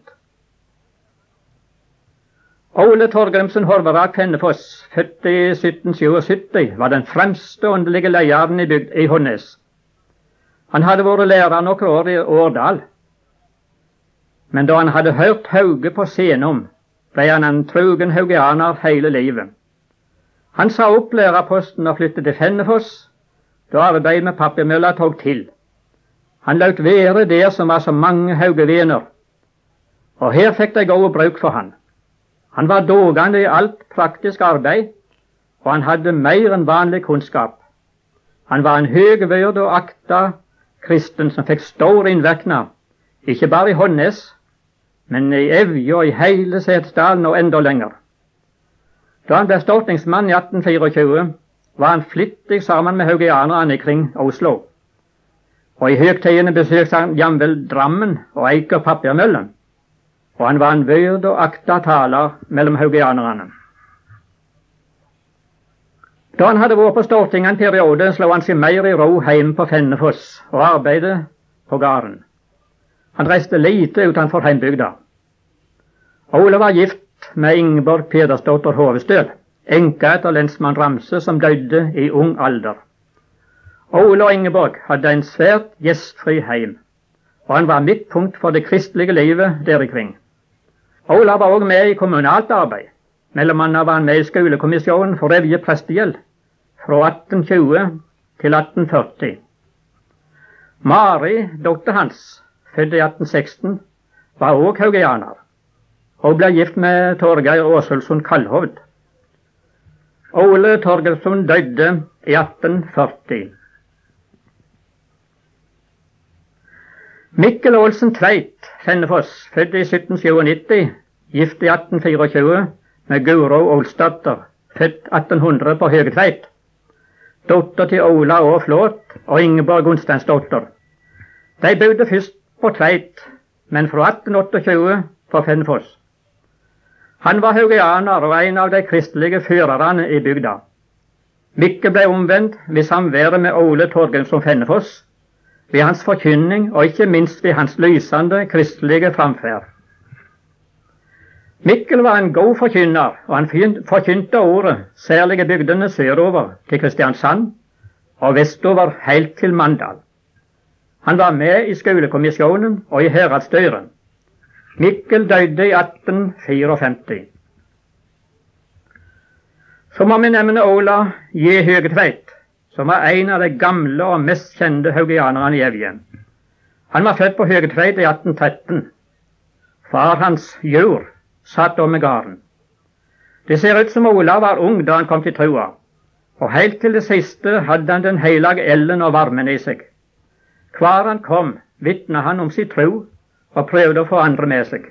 Ole Torgrimsen Horverak Fennefoss, født i 1777, var den fremste åndelige lederen i Hånes. Han hadde vært lærer noen år i Årdal, men da han hadde hørt Hauge på scenen, ble han en trugen haugianer hele livet. Han sa opp lærerposten og flyttet til Fennefoss, da arbeidet med papirmølla tok til. Han lot være der som var så mange haugevener, og her fikk de god bruk for han. Han var dågende i alt praktisk arbeid, og han hadde mer enn vanlig kunnskap. Han var en høgvørd og akta kristen som fikk stor innvirkning, ikke bare i Hånes, men i Evje og i hele Setesdalen og enda lenger. Da han ble stortingsmann i 1824, var han flittig sammen med haugianerne kring Oslo. Og i høgtidene besøkte han jamvel Drammen og Eiker papirmøllen. Og han var en vørd og akta taler mellom haugianerne. Da han hadde vært på Stortinget en periode, slo han seg mer i ro hjemme på Fennefoss og arbeidet på gården. Han reiste lite utenfor heimbygda. Ole var gift med Ingeborg Pedersdotter Hovestøl, enke etter lensmann Ramse, som døde i ung alder. Ole og Ingeborg hadde en svært gjestfri heim, og han var midtpunkt for det kristelige livet derikring. Ole var også med i kommunalt arbeid. Mellom annet var han med i skolekommisjonen for Evje prestegjeld fra 1820 til 1840. Mari, datter hans, født i 1816, var også haugianer, og ble gift med Torgeir Åsulsson Kallhovd. Ole Torgelsson døde i 1840. Mikkel Olsen Tveit Fennefoss, født i 1797, gift i 1824 med Guro Olsdatter, født 1800 på Høgetveit, datter til Ola Å Flåt og Ingeborg Gunsteinsdotter. De bodde først på Tveit, men fra 1828 på Fennefoss. Han var haugianer og en av de kristelige førerne i bygda. Mikkel ble omvendt ved samværet med Ole Torgrimsson Fennefoss, ved hans forkynning og ikke minst ved hans lysende kristelige framferd. Mikkel var en god forkynner, og han forkynte ordet, særlig i bygdene sørover til Kristiansand og vestover helt til Mandal. Han var med i skolekommisjonen og i heradsstyret. Mikkel døde i 1854. Så må vi nevne Ola J. Høgetveit, som var en av de gamle og mest kjente haugianerne i Evje. Han var født på Høgetveit i 1813. Far hans, Jur, satt om med gården. Det ser ut som Ola var ung da han kom til troa, og helt til det siste hadde han den hellige ellen og varmen i seg. Hver han kom, vitna han om sin tro og prøvde å få andre med seg.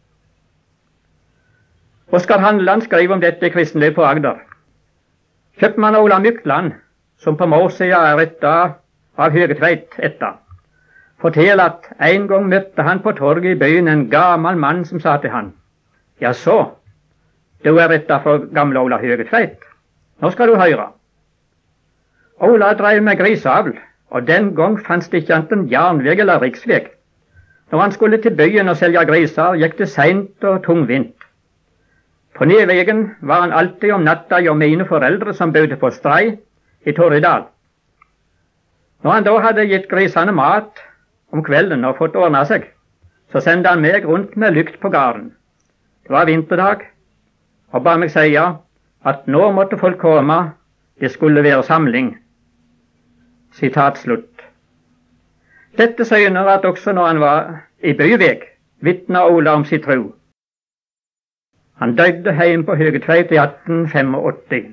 Oskar Handeland skriver om dette i Kristenliv på Agder. Kjøpmann Ola Mykland, som på Måsøya er etter av Høgetveit etter, forteller at en gang møtte han på torget i byen en gammel mann som sa til han: «Jaså, du er etter fra gamle Ola Høgetveit? Nå skal du høre. Ola drev med griseavl, og den gang fantes det ikke enten jernveg eller riksveg. Når han skulle til byen og selge griser, gikk det seint og tungvint. På nedvegen var han alltid om natta hjå mine foreldre som bodde på Strei i Torridal. Når han da hadde gitt grisene mat om kvelden og fått ordna seg, så sendte han meg rundt med lykt på gården. Det var vinterdag, og ba meg si at nå måtte folk komme, det skulle være samling. Sitat slutt. Dette syner at også når han var i Byvik, vitna Ola om sin tro. Han døde heim på Høgetveit i 1885.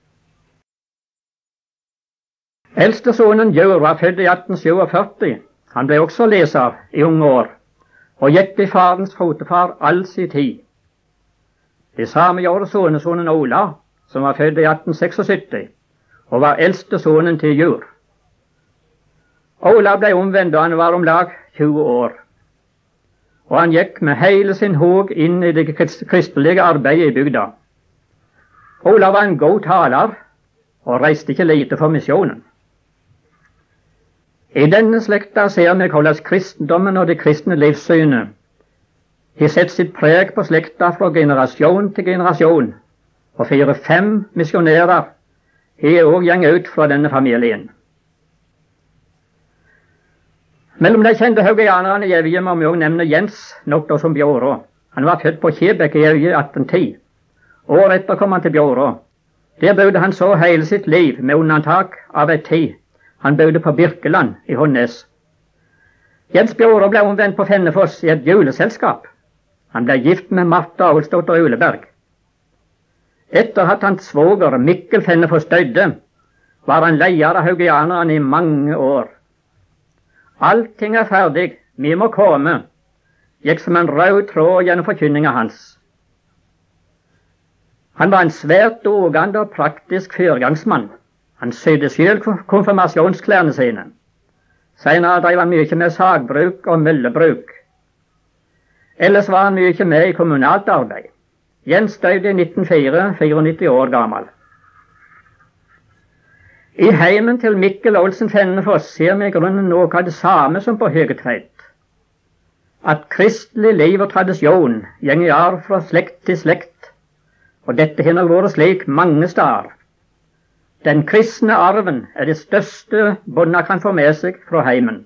Eldste sønnen Gjør var født i 1847. Han ble også leser i unge år, og gikk i farens fotefar all sin tid. Det samme gjorde sønnesønnen Ola, som var født i 1876, og var eldste sønnen til Gjør. Ola ble omvendt da han var om lag 20 år, og han gikk med hele sin håg inn i det kristelige arbeidet i bygda. Ola var en god taler, og reiste ikke lite for misjonen. I denne slekta ser vi hvordan kristendommen og det kristne livssynet har sett sitt preg på slekta fra generasjon til generasjon, og 4-5 misjonærer har òg gått ut fra denne familien. Mellom de kjente haugianerne i Evje må vi òg nevne Jens noe som Bjårå. Han var født på Kjebekk i Evje 1810. Året etter kom han til Bjårå. Der bodde han så hele sitt liv, med unntak av ei tid. Han bodde på Birkeland i Hånnes. Jens Bjårå ble omvendt på Fennefoss i et juleselskap. Han ble gift med Martha Olsdotter Uleberg. Etter at hans svoger Mikkel Fennefoss døde, var han leder av haugianerne i mange år. Allting er ferdig, vi må komme, gikk som en rød tråd gjennom forkynninga hans. Han var en svært dugende og praktisk foregangsmann. Han sydde selv konfirmasjonsklærne sine. Senere drev han mye med sagbruk og møllebruk. Ellers var han mye med i kommunalt arbeid. Jens døde i 1904, 94 år gammel. I heimen til Mikkel Olsen Fennefoss ser vi i grunnen noe av det samme som på Høgetveit. At kristelig liv og tradisjon går i arv fra slekt til slekt, og dette har nok vært slik mange steder. Den kristne arven er det største bonna kan få med seg fra heimen.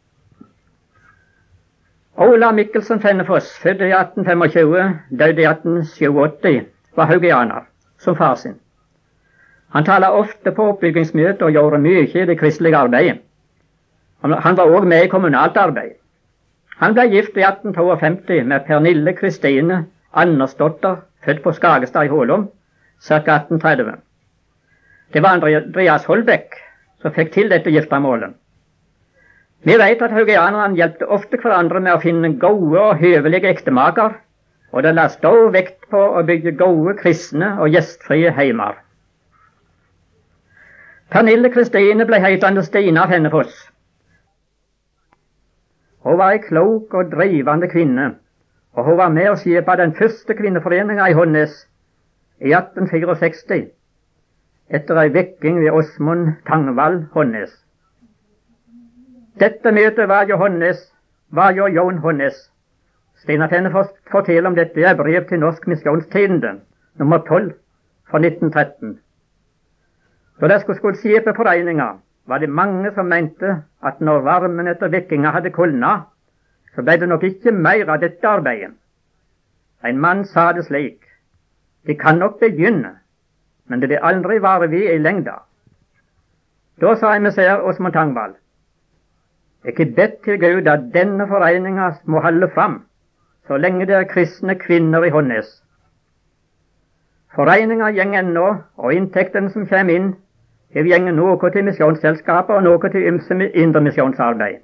Ola Mikkelsen Fennefoss, født i 1825, døde i 1887, var haugianer, som far sin. Han talte ofte på oppbyggingsmøter og gjorde mye i det kristelige arbeidet. Han var også med i kommunalt arbeid. Han ble gift i 1852 med Pernille Kristine Andersdotter, født på Skagestad i Hålum, ca. 1830. Det var Andreas Holbæk som fikk til dette giftermålet. Vi vet at haugianerne hjelpte ofte hverandre med å finne gode og høvelige ektemaker, og det la stor vekt på å bygge gode kristne og gjestfrie heimer. Pernille Kristine ble heitende Stina Fennefoss. Hun var ei klok og drivende kvinne, og hun var med å skipe den første kvinneforeninga i Hånnes i 1864, etter ei vekking ved Åsmund Tangvall Hånnes. Dette møtet var jo Jon Hånnes. Stina Fennefoss forteller om dette i brev til Norsk Misjonstidende, nummer 12 fra 1913. Da de skulle skipe foreninga, var det mange som mente at når varmen etter vekkinga hadde kulna, så ble det nok ikke mer av dette arbeidet. En mann sa det slik: de kan nok begynne, men det vil aldri vare ved i lengda. Da sa emissær Åsmund Tangvall: ikke bedt til Gud at denne foreninga må holde fram, så lenge det er kristne kvinner i Hånnes. Foreninga gjeng ennå, og inntektene som kommer inn, har gjengen noe til misjonsselskapet og noe til ymse indremisjonsarbeid.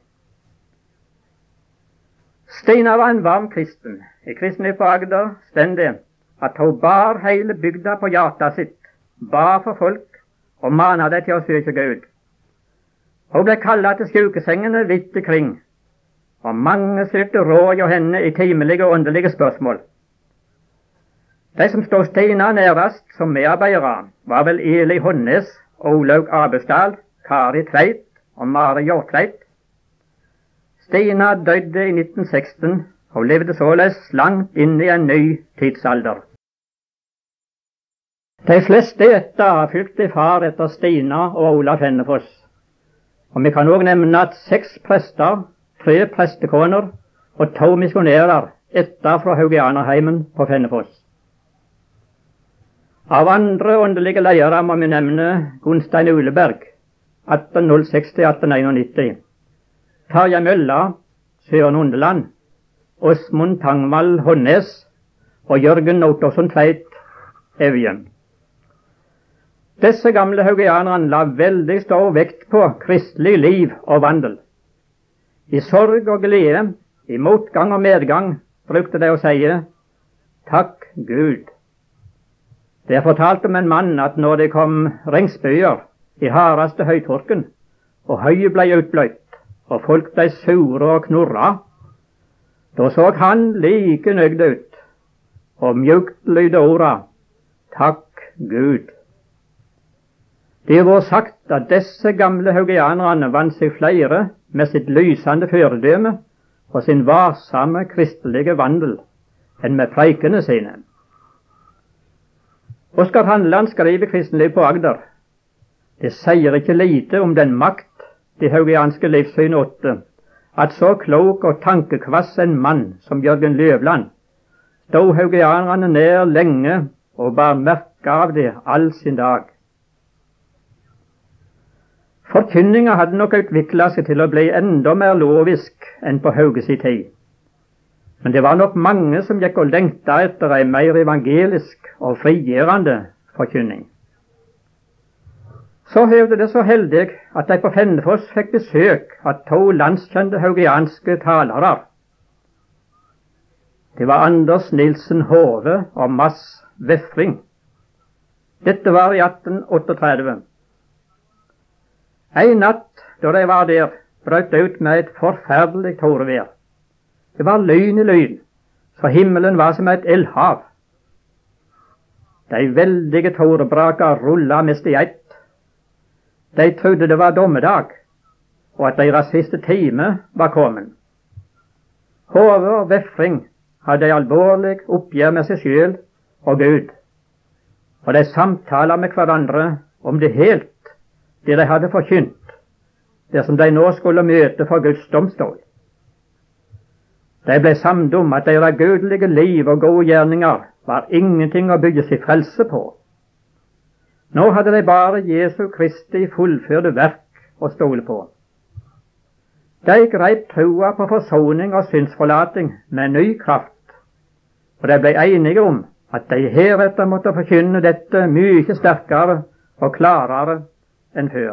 Stina var en varm kristen. I Kristenliv på Agder stend det at hun bar hele bygda på hjertet sitt, ba for folk og manet dem til å søke Gud. Hun ble kallet til sjukesengene vidt ikring, og mange søkte råd hos henne i timelige og åndelige spørsmål. De som stod Stina nærest som medarbeidere, var vel Eli Hånnes, Olaug Abestad, Kari Tveit og Mare Hjortveit. Stina døde i 1916, og levde således langt inn i en ny tidsalder. De fleste etter fulgte far etter Stina og Ola Fennefoss. Og vi kan også nevne at 6 prester 3 prestekoner og 2 misjonærer etter fra haugianerheimen på Fennefoss. Av andre åndelige ledere må vi nevne Gunstein Uleberg, 1806–1891, Tarjei Mølla, Søren Undeland, Åsmund Tangvald Honnes og Jørgen Ottoson Tveit Evjen. Disse gamle haugianerne la veldig stor vekt på kristelig liv og vandel. I sorg og glede, i motgang og medgang, brukte de å si «Takk Gud». Det er fortalt om en mann at når det kom regnsbyer i hardeste høytørken, og høyet ble utbløtt, og folk ble sure og knurra, da så han like nøyd ut, og mjukt lydde orda «Takk Gud». Det var sagt at disse gamle haugianerne vant seg flere med sitt lysende føredømme og sin varsomme kristelige vandel enn med preikene sine. Oskar Handeland skrev i Kristenliv på Agder: «Det sier ikke lite om den makt det haugianske livssyn åtte, at så klok og tankekvass en mann som Jørgen Løvland stod haugianerne nær lenge og bar merke av det all sin dag.» Forkynninga hadde nok utviklet seg til å bli enda mer lovisk enn på Hauge sin tid. Men det var nok mange som gikk og lengta etter ei mer evangelisk og frigjørende forkynning. Så hevde det så heldig at de på Fennefoss fikk besøk av 2 landskjente haugianske talere. Det var Anders Nilsen Hove og Mads Vefring. Dette var i 1838. En natt da de var der, brøt det ut med et forferdelig tårevær. Det var lyn i lyn, så himmelen var som et eldhav. De veldige tårebraka rulla mest i ett. De trodde det var dommedag, og at deres siste time var kommet. Hove og Vefring hadde alvorlig oppgjør med seg sjøl og Gud, og de samtaler med hverandre om det helt det de hadde forkynt, dersom de nå skulle møte for Guds domstol. De ble samd om at deres gudelige liv og gode gjerninger var ingenting å bygge sin frelse på. Nå hadde de bare Jesu Kristi fullførte verk å stole på. De greip troa på forsoning og synsforlating med ny kraft, og de ble enige om at de heretter måtte forkynne dette mye sterkere og klarere enn før.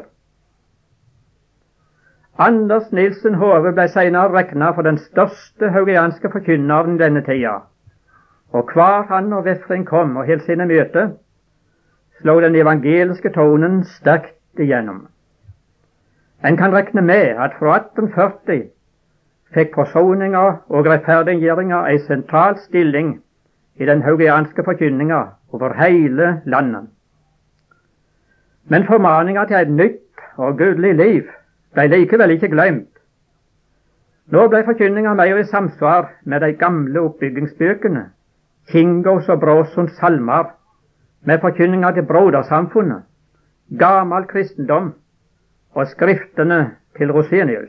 Anders Nilsen Hove ble senere regnet for den største haugianske forkynneren denne tida, og hver han og Vefring kom og holdt sine møter, slå den evangeliske tonen sterkt igjennom. En kan regne med at fra 1840 fikk forsoninga og rettferdiggjøringa ei sentral stilling i den haugianske forkynninga over hele landet. Men formaninga til et nytt og gudelig liv ble likevel ikke glemt. Nå ble forkynninga mer i samsvar med de gamle oppbyggingsbøkene, Kingos og Bråsunds salmer, med forkynninga til brodersamfunnet, gammel kristendom og skriftene til Rosenius.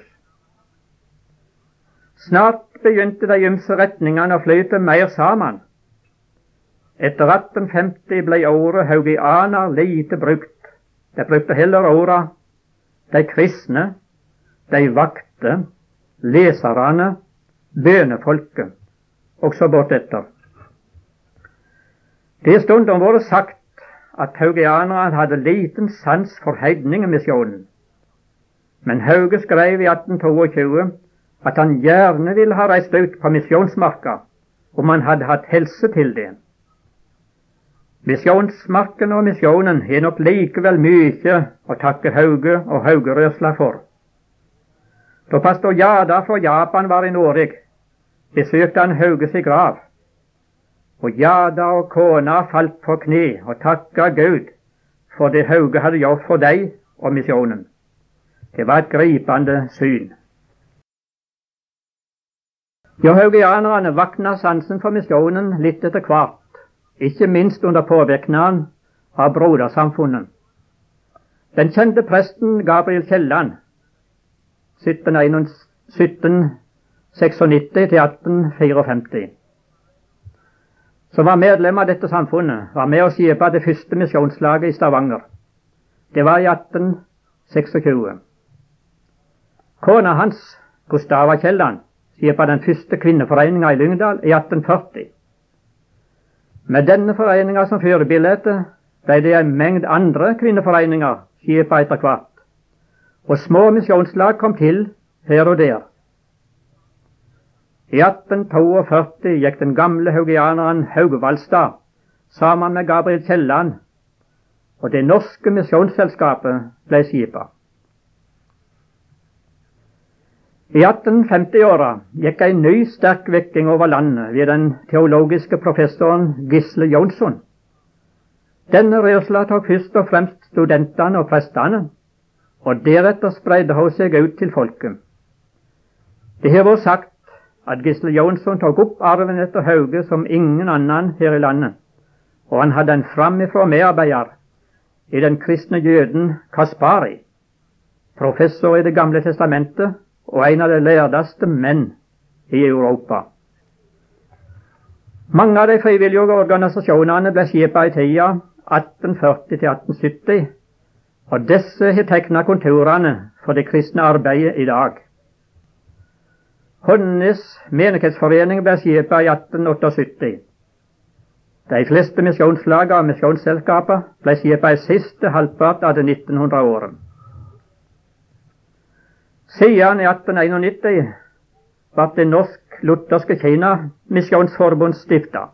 Snart begynte de ymse retningene å flyte mer sammen. Etter 1850 ble ordet haugianer lite brukt. De brukte heller orda de kristne, de vakte, leserne, bønefolket, og så bortetter. Det er stundom vært sagt at haugianerne hadde liten sans for heidningemisjonen. Men Hauge skrev i 1822 at han gjerne ville ha reist ut på misjonsmarka om han hadde hatt helse til det. Misjonsmarken og misjonen er nok likevel mye å takke Hauge og Haugerørsla for. Da pastor Jada fra Japan var i Norge, besøkte han Hauge sin grav, og Jada og kona falt på kne og takka Gud for det Hauge hadde gjort for deg og misjonen. Det var et gripende syn. Jo, haugianerne vakna sansen for misjonen litt etter hvert, ikke minst under påvirkningen av brodersamfunnet. Den kjente presten Gabriel Kielland, 1796 til 1854. Som var medlem av dette samfunnet, var med å skipe det første misjonslaget i Stavanger. Det var i 1826. Kona hans, Gustava Kielland, skipa den første kvinneforeninga i Lyngdal i 1840. Med denne foreninga som førebilde ble det en mengd andre kvinneforeninger skipa etter hvert, og små misjonslag kom til her og der. I 1842 gikk den gamle haugianeren Haugvaldstad sammen med Gabriel Kielland, og det norske misjonsselskapet ble skipa. I 1850-åra gikk en ny sterk vekking over landet ved den teologiske professoren Gisle Jonsson. Denne rørsla tok først og fremst studentene og prestene, og deretter spredde hun seg ut til folket. Det har vært sagt at Gisle Jonsson tok opp arven etter Hauge som ingen annen her i landet, og han hadde en framifrå medarbeider i den kristne jøden Kaspari, professor i Det gamle testamentet og en av de lærdeste menn i Europa. Mange av de frivillige organisasjonene ble skipa i tida 1840 til 1870, og disse har tegna konturene for det kristne arbeidet i dag. Hånnes menighetsforening ble skipa i 1878. De fleste misjonslag og misjonsselskaper ble skipa i siste halvpart av det 1900-året. Siden i 1891 ble Det norsk-lutherske Kina-misjonsforbund stifta.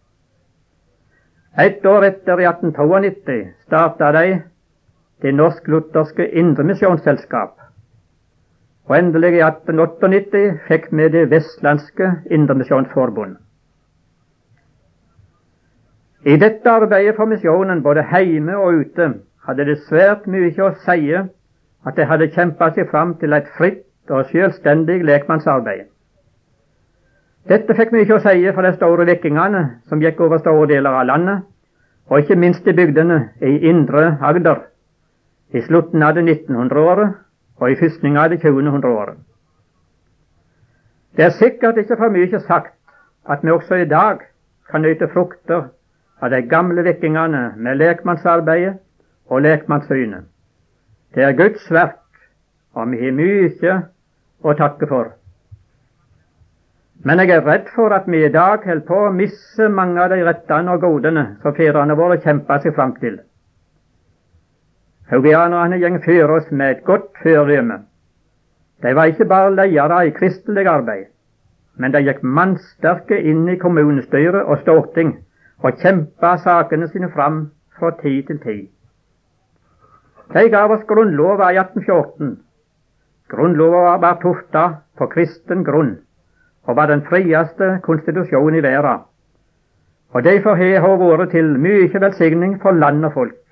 Et år etter, i 1892, starta de Det norsk-lutherske Indremisjonsselskap, og endelig i 1898 fikk vi Det vestlandske Indremisjonsforbund. I dette arbeidet for misjonen, både heime og ute, hadde det svært mye å si at de hadde kjempa seg fram til et fritt og selvstendig lekmannsarbeid. Dette fikk mye å si for de store vikingene som gikk over store deler av landet, og ikke minst i bygdene i Indre Agder, i slutten av det 1900-året og i fyrstningen av det 2000-året. Det er sikkert ikke for mye sagt at vi også i dag kan nyte frukter av de gamle vikingene med lekmannsarbeidet og lekmannssynet. Det er Guds verk, og vi har mye å takke for. Men jeg er redd for at vi i dag holder på å misse mange av de rettene og godene som fedrene våre kjempa seg fram til. Haugianerne gjeng før oss med et godt fordømme. De var ikke bare ledere i kristelig arbeid, men de gikk mannsterke inn i kommunestyre og storting og kjempa sakene sine fram fra tid til tid. De gav oss grunnlova i 1814. Grunnlova var tufta på kristen grunn og var den frieste konstitusjon i verden, og derfor har hun vært til mye velsigning for land og folk.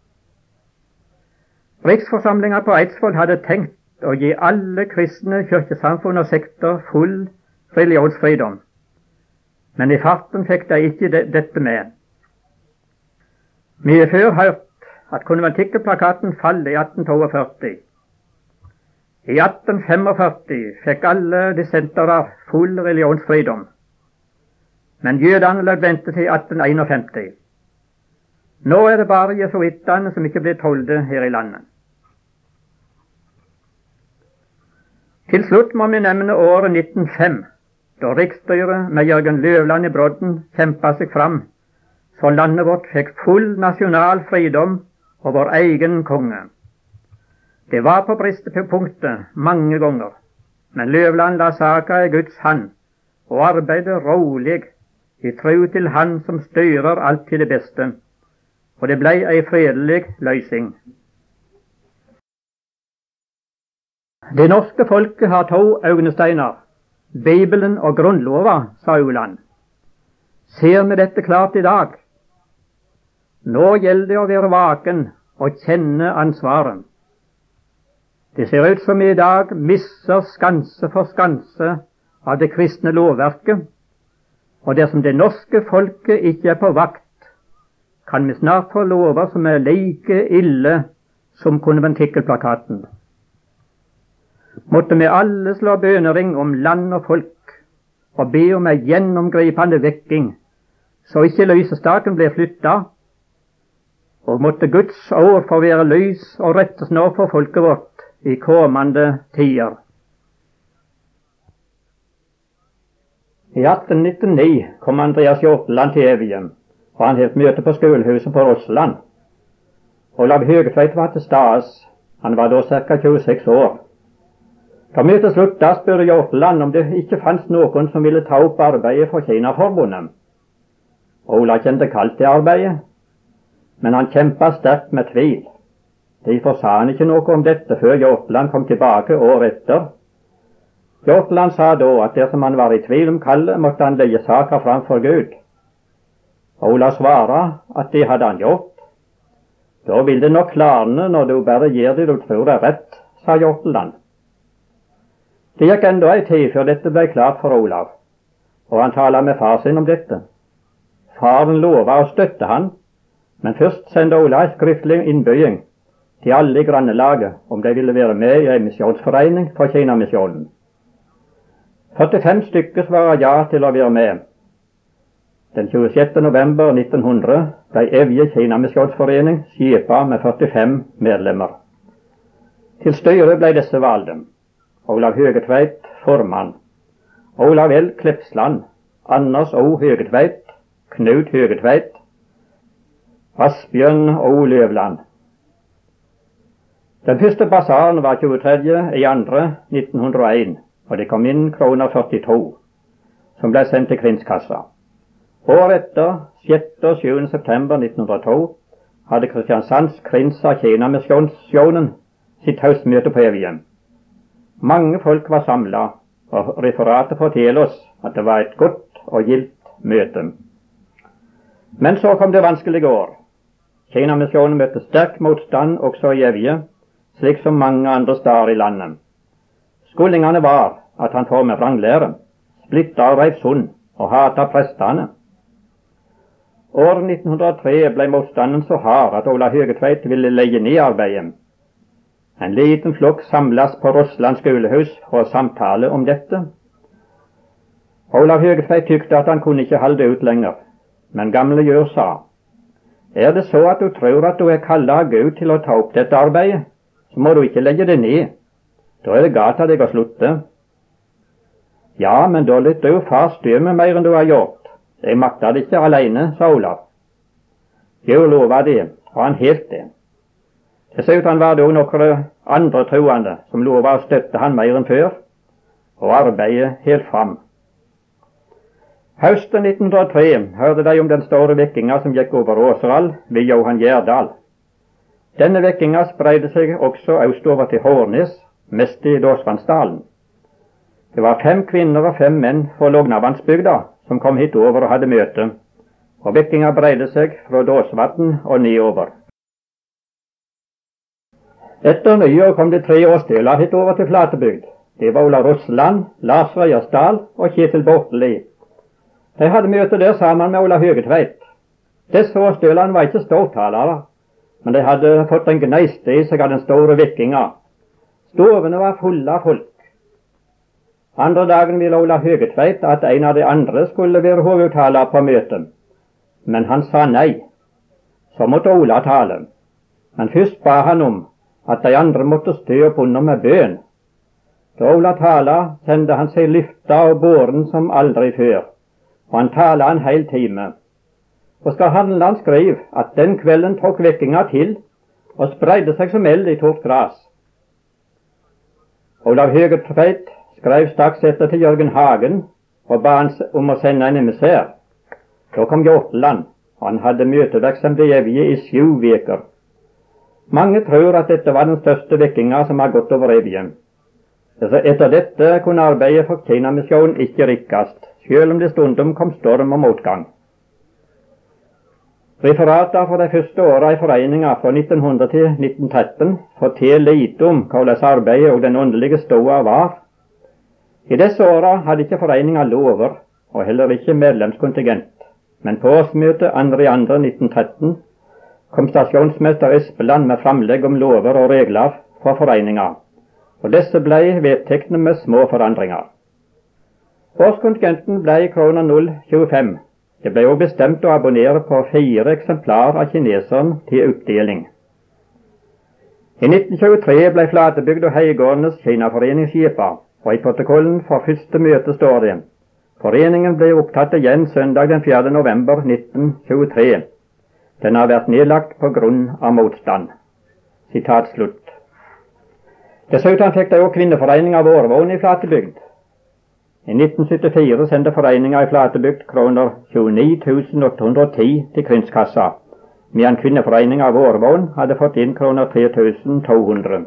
Riksforsamlinga på Eidsvoll hadde tenkt å gi alle kristne kirkesamfunn og sekter full religionsfridom, men i farten fikk de ikke dette med. Vi har før hørt at konventikkelplakaten falt i 1842. I 1845 fikk alle dissentere full religionsfridom, men jødene lot vente til 1851. Nå er det bare jesuittene som ikke blir tålte her i landet. Til slutt må vi nevne året 1905, da riksstyret med Jørgen Løvland i brodden kjempa seg fram, så landet vårt fikk full nasjonal fridom og vår egen konge. Det var på bristepunktet mange ganger, men Løvland la saka i Guds hand og arbeidet rolig i tro til Han som styrer alt til det beste, og det ble ei fredelig løsning. Det norske folket har to øynesteiner, Bibelen og Grunnlova, sa Uland. Ser vi dette klart i dag? Nå gjelder det å være vaken og kjenne ansvaret. Det ser ut som vi i dag misser skanse for skanse av det kristne lovverket, og dersom det norske folket ikke er på vakt, kan vi snart få lover som er like ille som konventikkelplakaten. måtte vi alle slå bønering om land og folk og be om ei gjennomgripende vekking, så ikke lysestaken blir flytta, og måtte Guds ord få være lys og rettesnår for folket vårt i kommende tider. I 1899 kom Andreas Hjorteland til Evje, og han holdt møte på skolehuset på Rossland. Olav Høgetveit var til stades. Han var da ca. 26 år. Da møtet slutta, spurte Hjorteland om det ikke fantes noen som ville ta opp arbeidet for Kinaforbundet. Olav kjente kaldt til arbeidet, men han kjempa sterkt med tvil. Derfor sa han ikke noe om dette før Hjorteland kom tilbake år etter. Hjorteland sa da at dersom han var i tvil om kallet, måtte han legge saker framfor Gud. Olav svara at det hadde han gjort. Da vil det nok klarne når du bare gjør det du tror er rett, sa Hjorteland. Det gikk enda ei tid før dette ble klart for Olav, og han talte med far sin om dette. Faren lova å støtte han, men først sendte Olav en skriftlig innbyding til alle i grannelaget om de ville være med i en misjonsforening for Kinamisjonen. 45 stykker svaret ja til å være med. Den 26. november 1900 ble Evje Kinamisjonsforening skipet med 45 medlemmer. Til styret ble disse valgte: Olav Høgetveit, formann; Olav L. Klepsland, Anders O. Høgetveit, Knut Høgetveit, Asbjørn O. Løvland. Den første basaren var 23.2.1901, og det kom inn kroner 42, som ble sendt til Kvinskassa. Året etter, 6. og 7. september 1902, hadde Kristiansands Krinsa Kinamisjonen sitt høstmøte på Evje. Mange folk var samlet, og referatet forteller oss at det var et godt og gildt møte. Men så kom det vanskelige år. Kinamisjonen møtte sterk motstand også i Evje, slik som mange andre steder i landet. Skuldingene var at han får med vranglære, splitta og reiv sund og hata prestene. Året 1903 ble motstanden så hard at Olav Høgetveit ville legge ned arbeidet. En liten flokk samles på Rossland skolehus for å samtale om dette. Olav Høgetveit tykte at han kunne ikke holde ut lenger, men gamle Gjør sa: Er det så at du tror at du er kallet av Gud til å ta opp dette arbeidet, så må du ikke legge det ned. Da er det galt av deg å slutte. Ja, men da lytter jo far styr med mer enn du har gjort. Jeg makter det ikke alene, sa Olav. Gjør lova det, og han helt det. Dessuten var det jo noen andre troende som lova å støtte han mer enn før, og arbeidet helt fram. Høsten 1903 hørte de om den store vekkinga som gikk over Åseral ved Johan Gjerdal. Denne vekkinga spredde seg også østover til Hårnes, mest i Dåsvannsdalen. Det var 5 kvinner og 5 menn fra Lognavannsbygda som kom hit over og hadde møte, og vekkinga breide seg fra Dåsvatn og nedover. Etter nyår kom det 3 årsdeler hit over til Flatebygd. Det var Ola Rossland, Lars Røyersdal og Kjetil Borteli. De hadde møte der sammen med Ola Høgetveit. Disse årsdelene var ikke ståtalere, men de hadde fått en gneiste i seg av den store vekkinga. Stovene var fulle av folk. Andre dagen ville Ola Høgetveit at en av de andre skulle være hovedtaler på møtet, men han sa nei. Så måtte Ola tale, men først ba han om at de andre måtte stå opp under med bønn. Da Ola tala, sendte han seg lyfta og båren som aldri før, og han tala en hel time. Oskar Handeland skrev at den kvelden tok vekkinga til og spreide seg som eld i tort gras. Olav Høgetveit skrev straks etter til Jørgen Hagen og ba han om å sende en emissær. Da kom Hjorteland, og han hadde møtevirksomhet i Evje i 7 uker. Mange tror at dette var den største vekkinga som har gått over Evje. Etter dette kunne arbeidet for Kinamisjonen ikke rikkast, selv om det stundom kom storm og motgang. Referater for de første åra i foreninga fra 1900 til 1913 forteller lite om hvordan arbeidet og den åndelige ståa var. I disse åra hadde ikke foreninga lover, og heller ikke medlemskontingent, men på årsmøtet 2.2.1913 kom stasjonsmester Espeland med framlegg om lover og regler for foreninga, og disse ble vedtektene med små forandringer. Årskontingenten ble kroner 0,25. Det ble også bestemt å abonnere på 4 eksemplarer av kineseren til utdeling. I 1923 ble Flatebygd og Heigårdenes Kinaforening skipet, og i protokollen for første møte står det: Foreningen ble opptatt igjen søndag den 4. november 1923. Den har vært nedlagt på grunn av motstand. Sitat slutt. Dessuten fikk de også kvinneforeninga Vårvågen i Flatebygd. I 1974 sendte foreninga i Flatebygd kroner 29.810 til Kvinskassa, medan kvinneforeninga Vårvågen hadde fått inn kroner 3.200.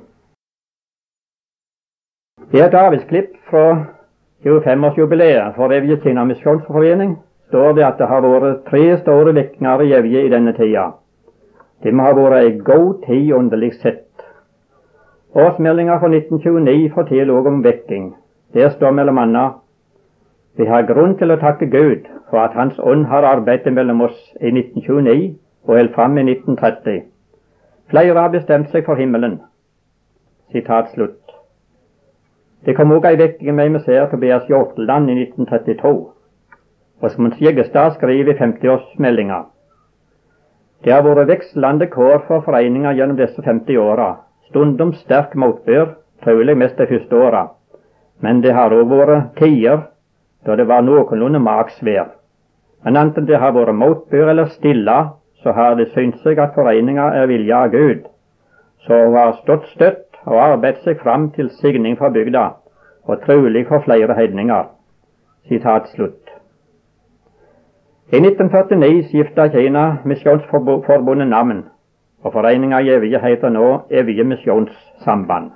I et avisklipp fra 25-årsjubileet for Evje Kina Misjonsforening står det at det har vært 3 store vekkinger i Evje i denne tida. Det må ha vært ei god tid åndelig sett. Årsmeldinga for 1929 forteller også om vekking. Der står mellom annet: Vi har grunn til å takke Gud for at Hans ånd har arbeidet mellom oss i 1929 og helt fram i 1930. Flere har bestemt seg for himmelen. Sitat slutt. Det kom også ei vekking med emissær Tobias Hjorteland i 1932. Åsmund Skjeggestad skriver i 50-årsmeldinga: Det har vært vekslende kår for foreninga gjennom disse 50 åra. Stundom sterk motbør, trolig mest de første åra. Men det har også vært tider da det var noenlunde maksvær. Men enten det har vært motbør eller stille, så har det synt seg at foreninga er vilja av Gud, så hun har stått støtt og arbeidet seg fram til signing fra bygda, og trolig for flere heidninger. Sitat slutt. I 1949 skifta Kina Misjonsforbundet navn, og foreninga i Evje heter nå Evje Misjonssamband.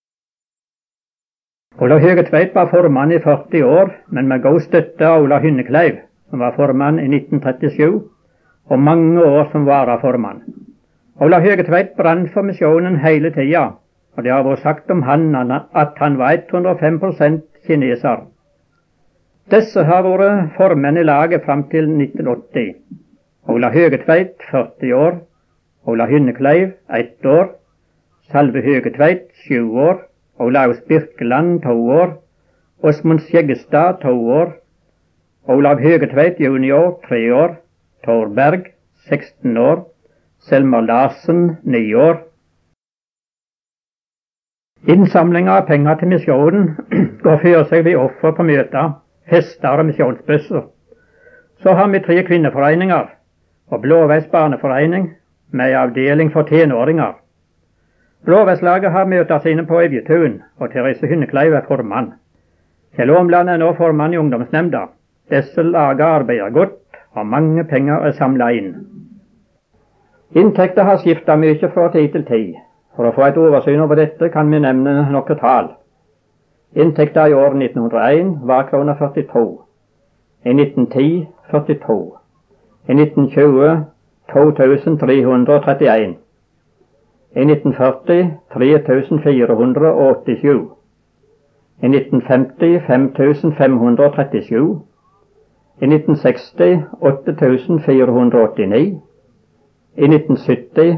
Olav Høgetveit var formann i 40 år, men med god støtte av Olav Hynnekleiv, som var formann i 1937, og mange år som varaformann. Olav Høgetveit brant for misjonen hele tida, og det har vært sagt om han at han var 105% kineser. Disse har vært formenn i laget fram til 1980. Olav Høgetveit 40 år, Olav Hynnekleiv 1 år, Salve Høgetveit 7 år, Olaus Birkeland 2 år, Åsmund Skjeggestad 2 år, Olav Høgetveit junior 3 år, Tor Berg 16 år, Selmer Larsen 9 år. Innsamlinga av penger til misjonen går for seg ved offer på møter, fester og misjonsbøsser. Så har vi 3 kvinneforeninger og Blåveis barneforening med avdeling for tenåringer. Blåveislaget har møter sine på Evjetun, og Therese Hynnekleiv er formann. Kjell Åmland er nå formann i ungdomsnemnda. Disse laget arbeider godt, og mange penger er samla inn. Inntekter har skifta mye fra tid til tid. For å få et oversyn over dette kan vi nevne noen tall. Inntekter i år 1901 var kroner 42. I 1910 42. I 1920 2331. I 1940 3487. I 1950 5537. I 1960 8489. I 1970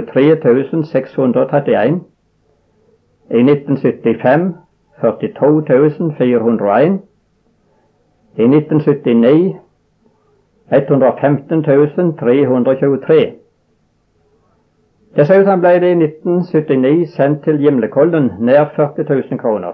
23631. I 1975 42401. I 1979 115 Dessuten ble det i 1979 sendt til Gimlekollen nær 40 000 kroner.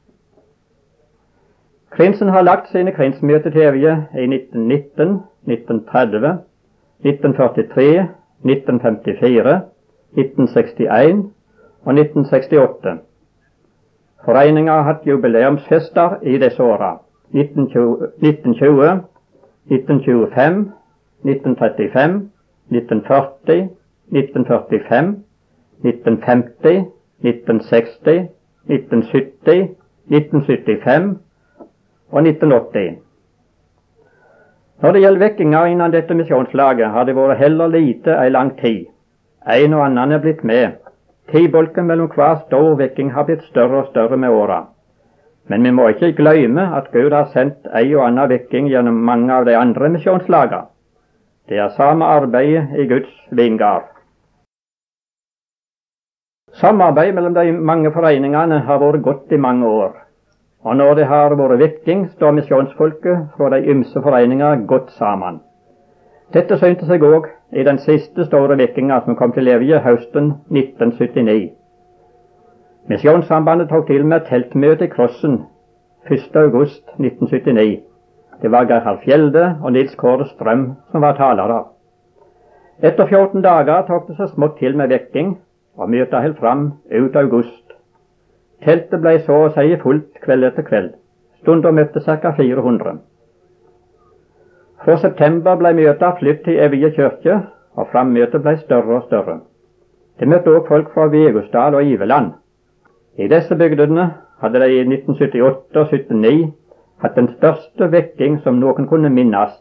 Krinsen har lagt sine krinsmøter til Evje i 1919, 1930, 1943, 1954, 1961 og 1968. Foreninga har hatt jubileumsfester i disse åra. 1920, 1925, 1935, 1940, 1945, 1950, 1960, 1970, 1975 og 1980. Når det gjelder vekkinger innen dette misjonslaget, har det vært heller lite ei lang tid. En og annen er blitt med. Tidbolken mellom hver stor vekking har blitt større og større med åra. Men vi må ikke glemme at Gud har sendt ei og annen vekking gjennom mange av de andre misjonslagene. Det er samme arbeidet i Guds vingard. Samarbeid mellom de mange foreningene har vært godt i mange år, og når det har vært vekking, står misjonsfolket fra de ymse foreninger godt sammen. Dette syntes seg òg i den siste store vekkinga som kom til Evje høsten 1979. Misjonssambandet tok til med teltmøte i Krossen 1. august 1979. Det var Gerhard Fjelde og Nils Kåre Strøm som var talere. Etter 14 dager tok det så smått til med vekking, og møtet helt fram ut august. Teltet ble så å si fullt kveld etter kveld. Stundom møtte ca. 400. Fra september ble møtet flyttet til Evje kirke, og frammøtet ble større og større. Det møtte også folk fra Vegusdal og Iveland. I disse bygdene hadde de i 1978 og 1979 hatt den største vekking som noen kunne minnes.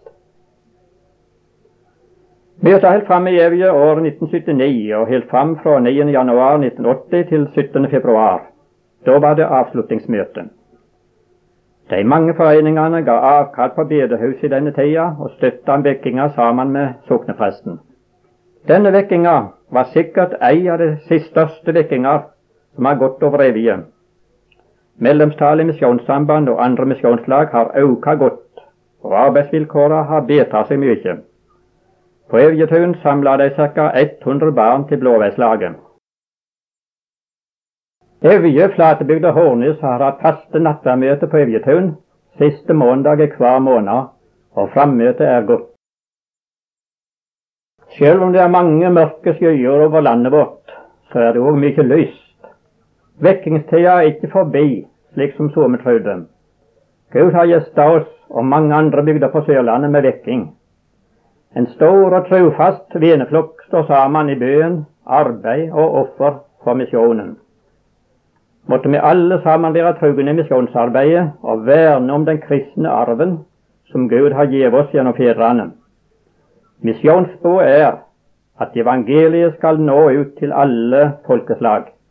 Møtet helt fram i Evje år 1979 og helt fram fra 9. januar 1980 til 17. februar. Da var det avslutningsmøte. De mange foreningene ga avkall på bedehus i denne tida og støtta vekkinga sammen med soknepresten. Denne vekkinga var sikkert ei av de største vekkinger som har gått over Evje. Medlemstallet i misjonssamband og andre misjonslag har økt godt, og arbeidsvilkårene har bedret seg mye. På Evjetun samla de ca. 100 barn til Blåveislaget. Evje, Flatebygd og Hornis har hatt faste nattverdmøte på Evjetun siste måndag i hver måned, og frammøtet er godt. Selv om det er mange mørke skyer over landet vårt, så er det òg mye lyst. Vekkingstida er ikke forbi, slik som somme trodde. Gud har gjestet oss og mange andre bygder på Sørlandet med vekking. En stor og trofast veneflokk står sammen i bønn, arbeid og offer for misjonen. Måtte vi alle sammen være trugne i misjonsarbeidet og verne om den kristne arven som Gud har gitt oss gjennom fedrene. Misjonsbud er at evangeliet skal nå ut til alle folkeslag.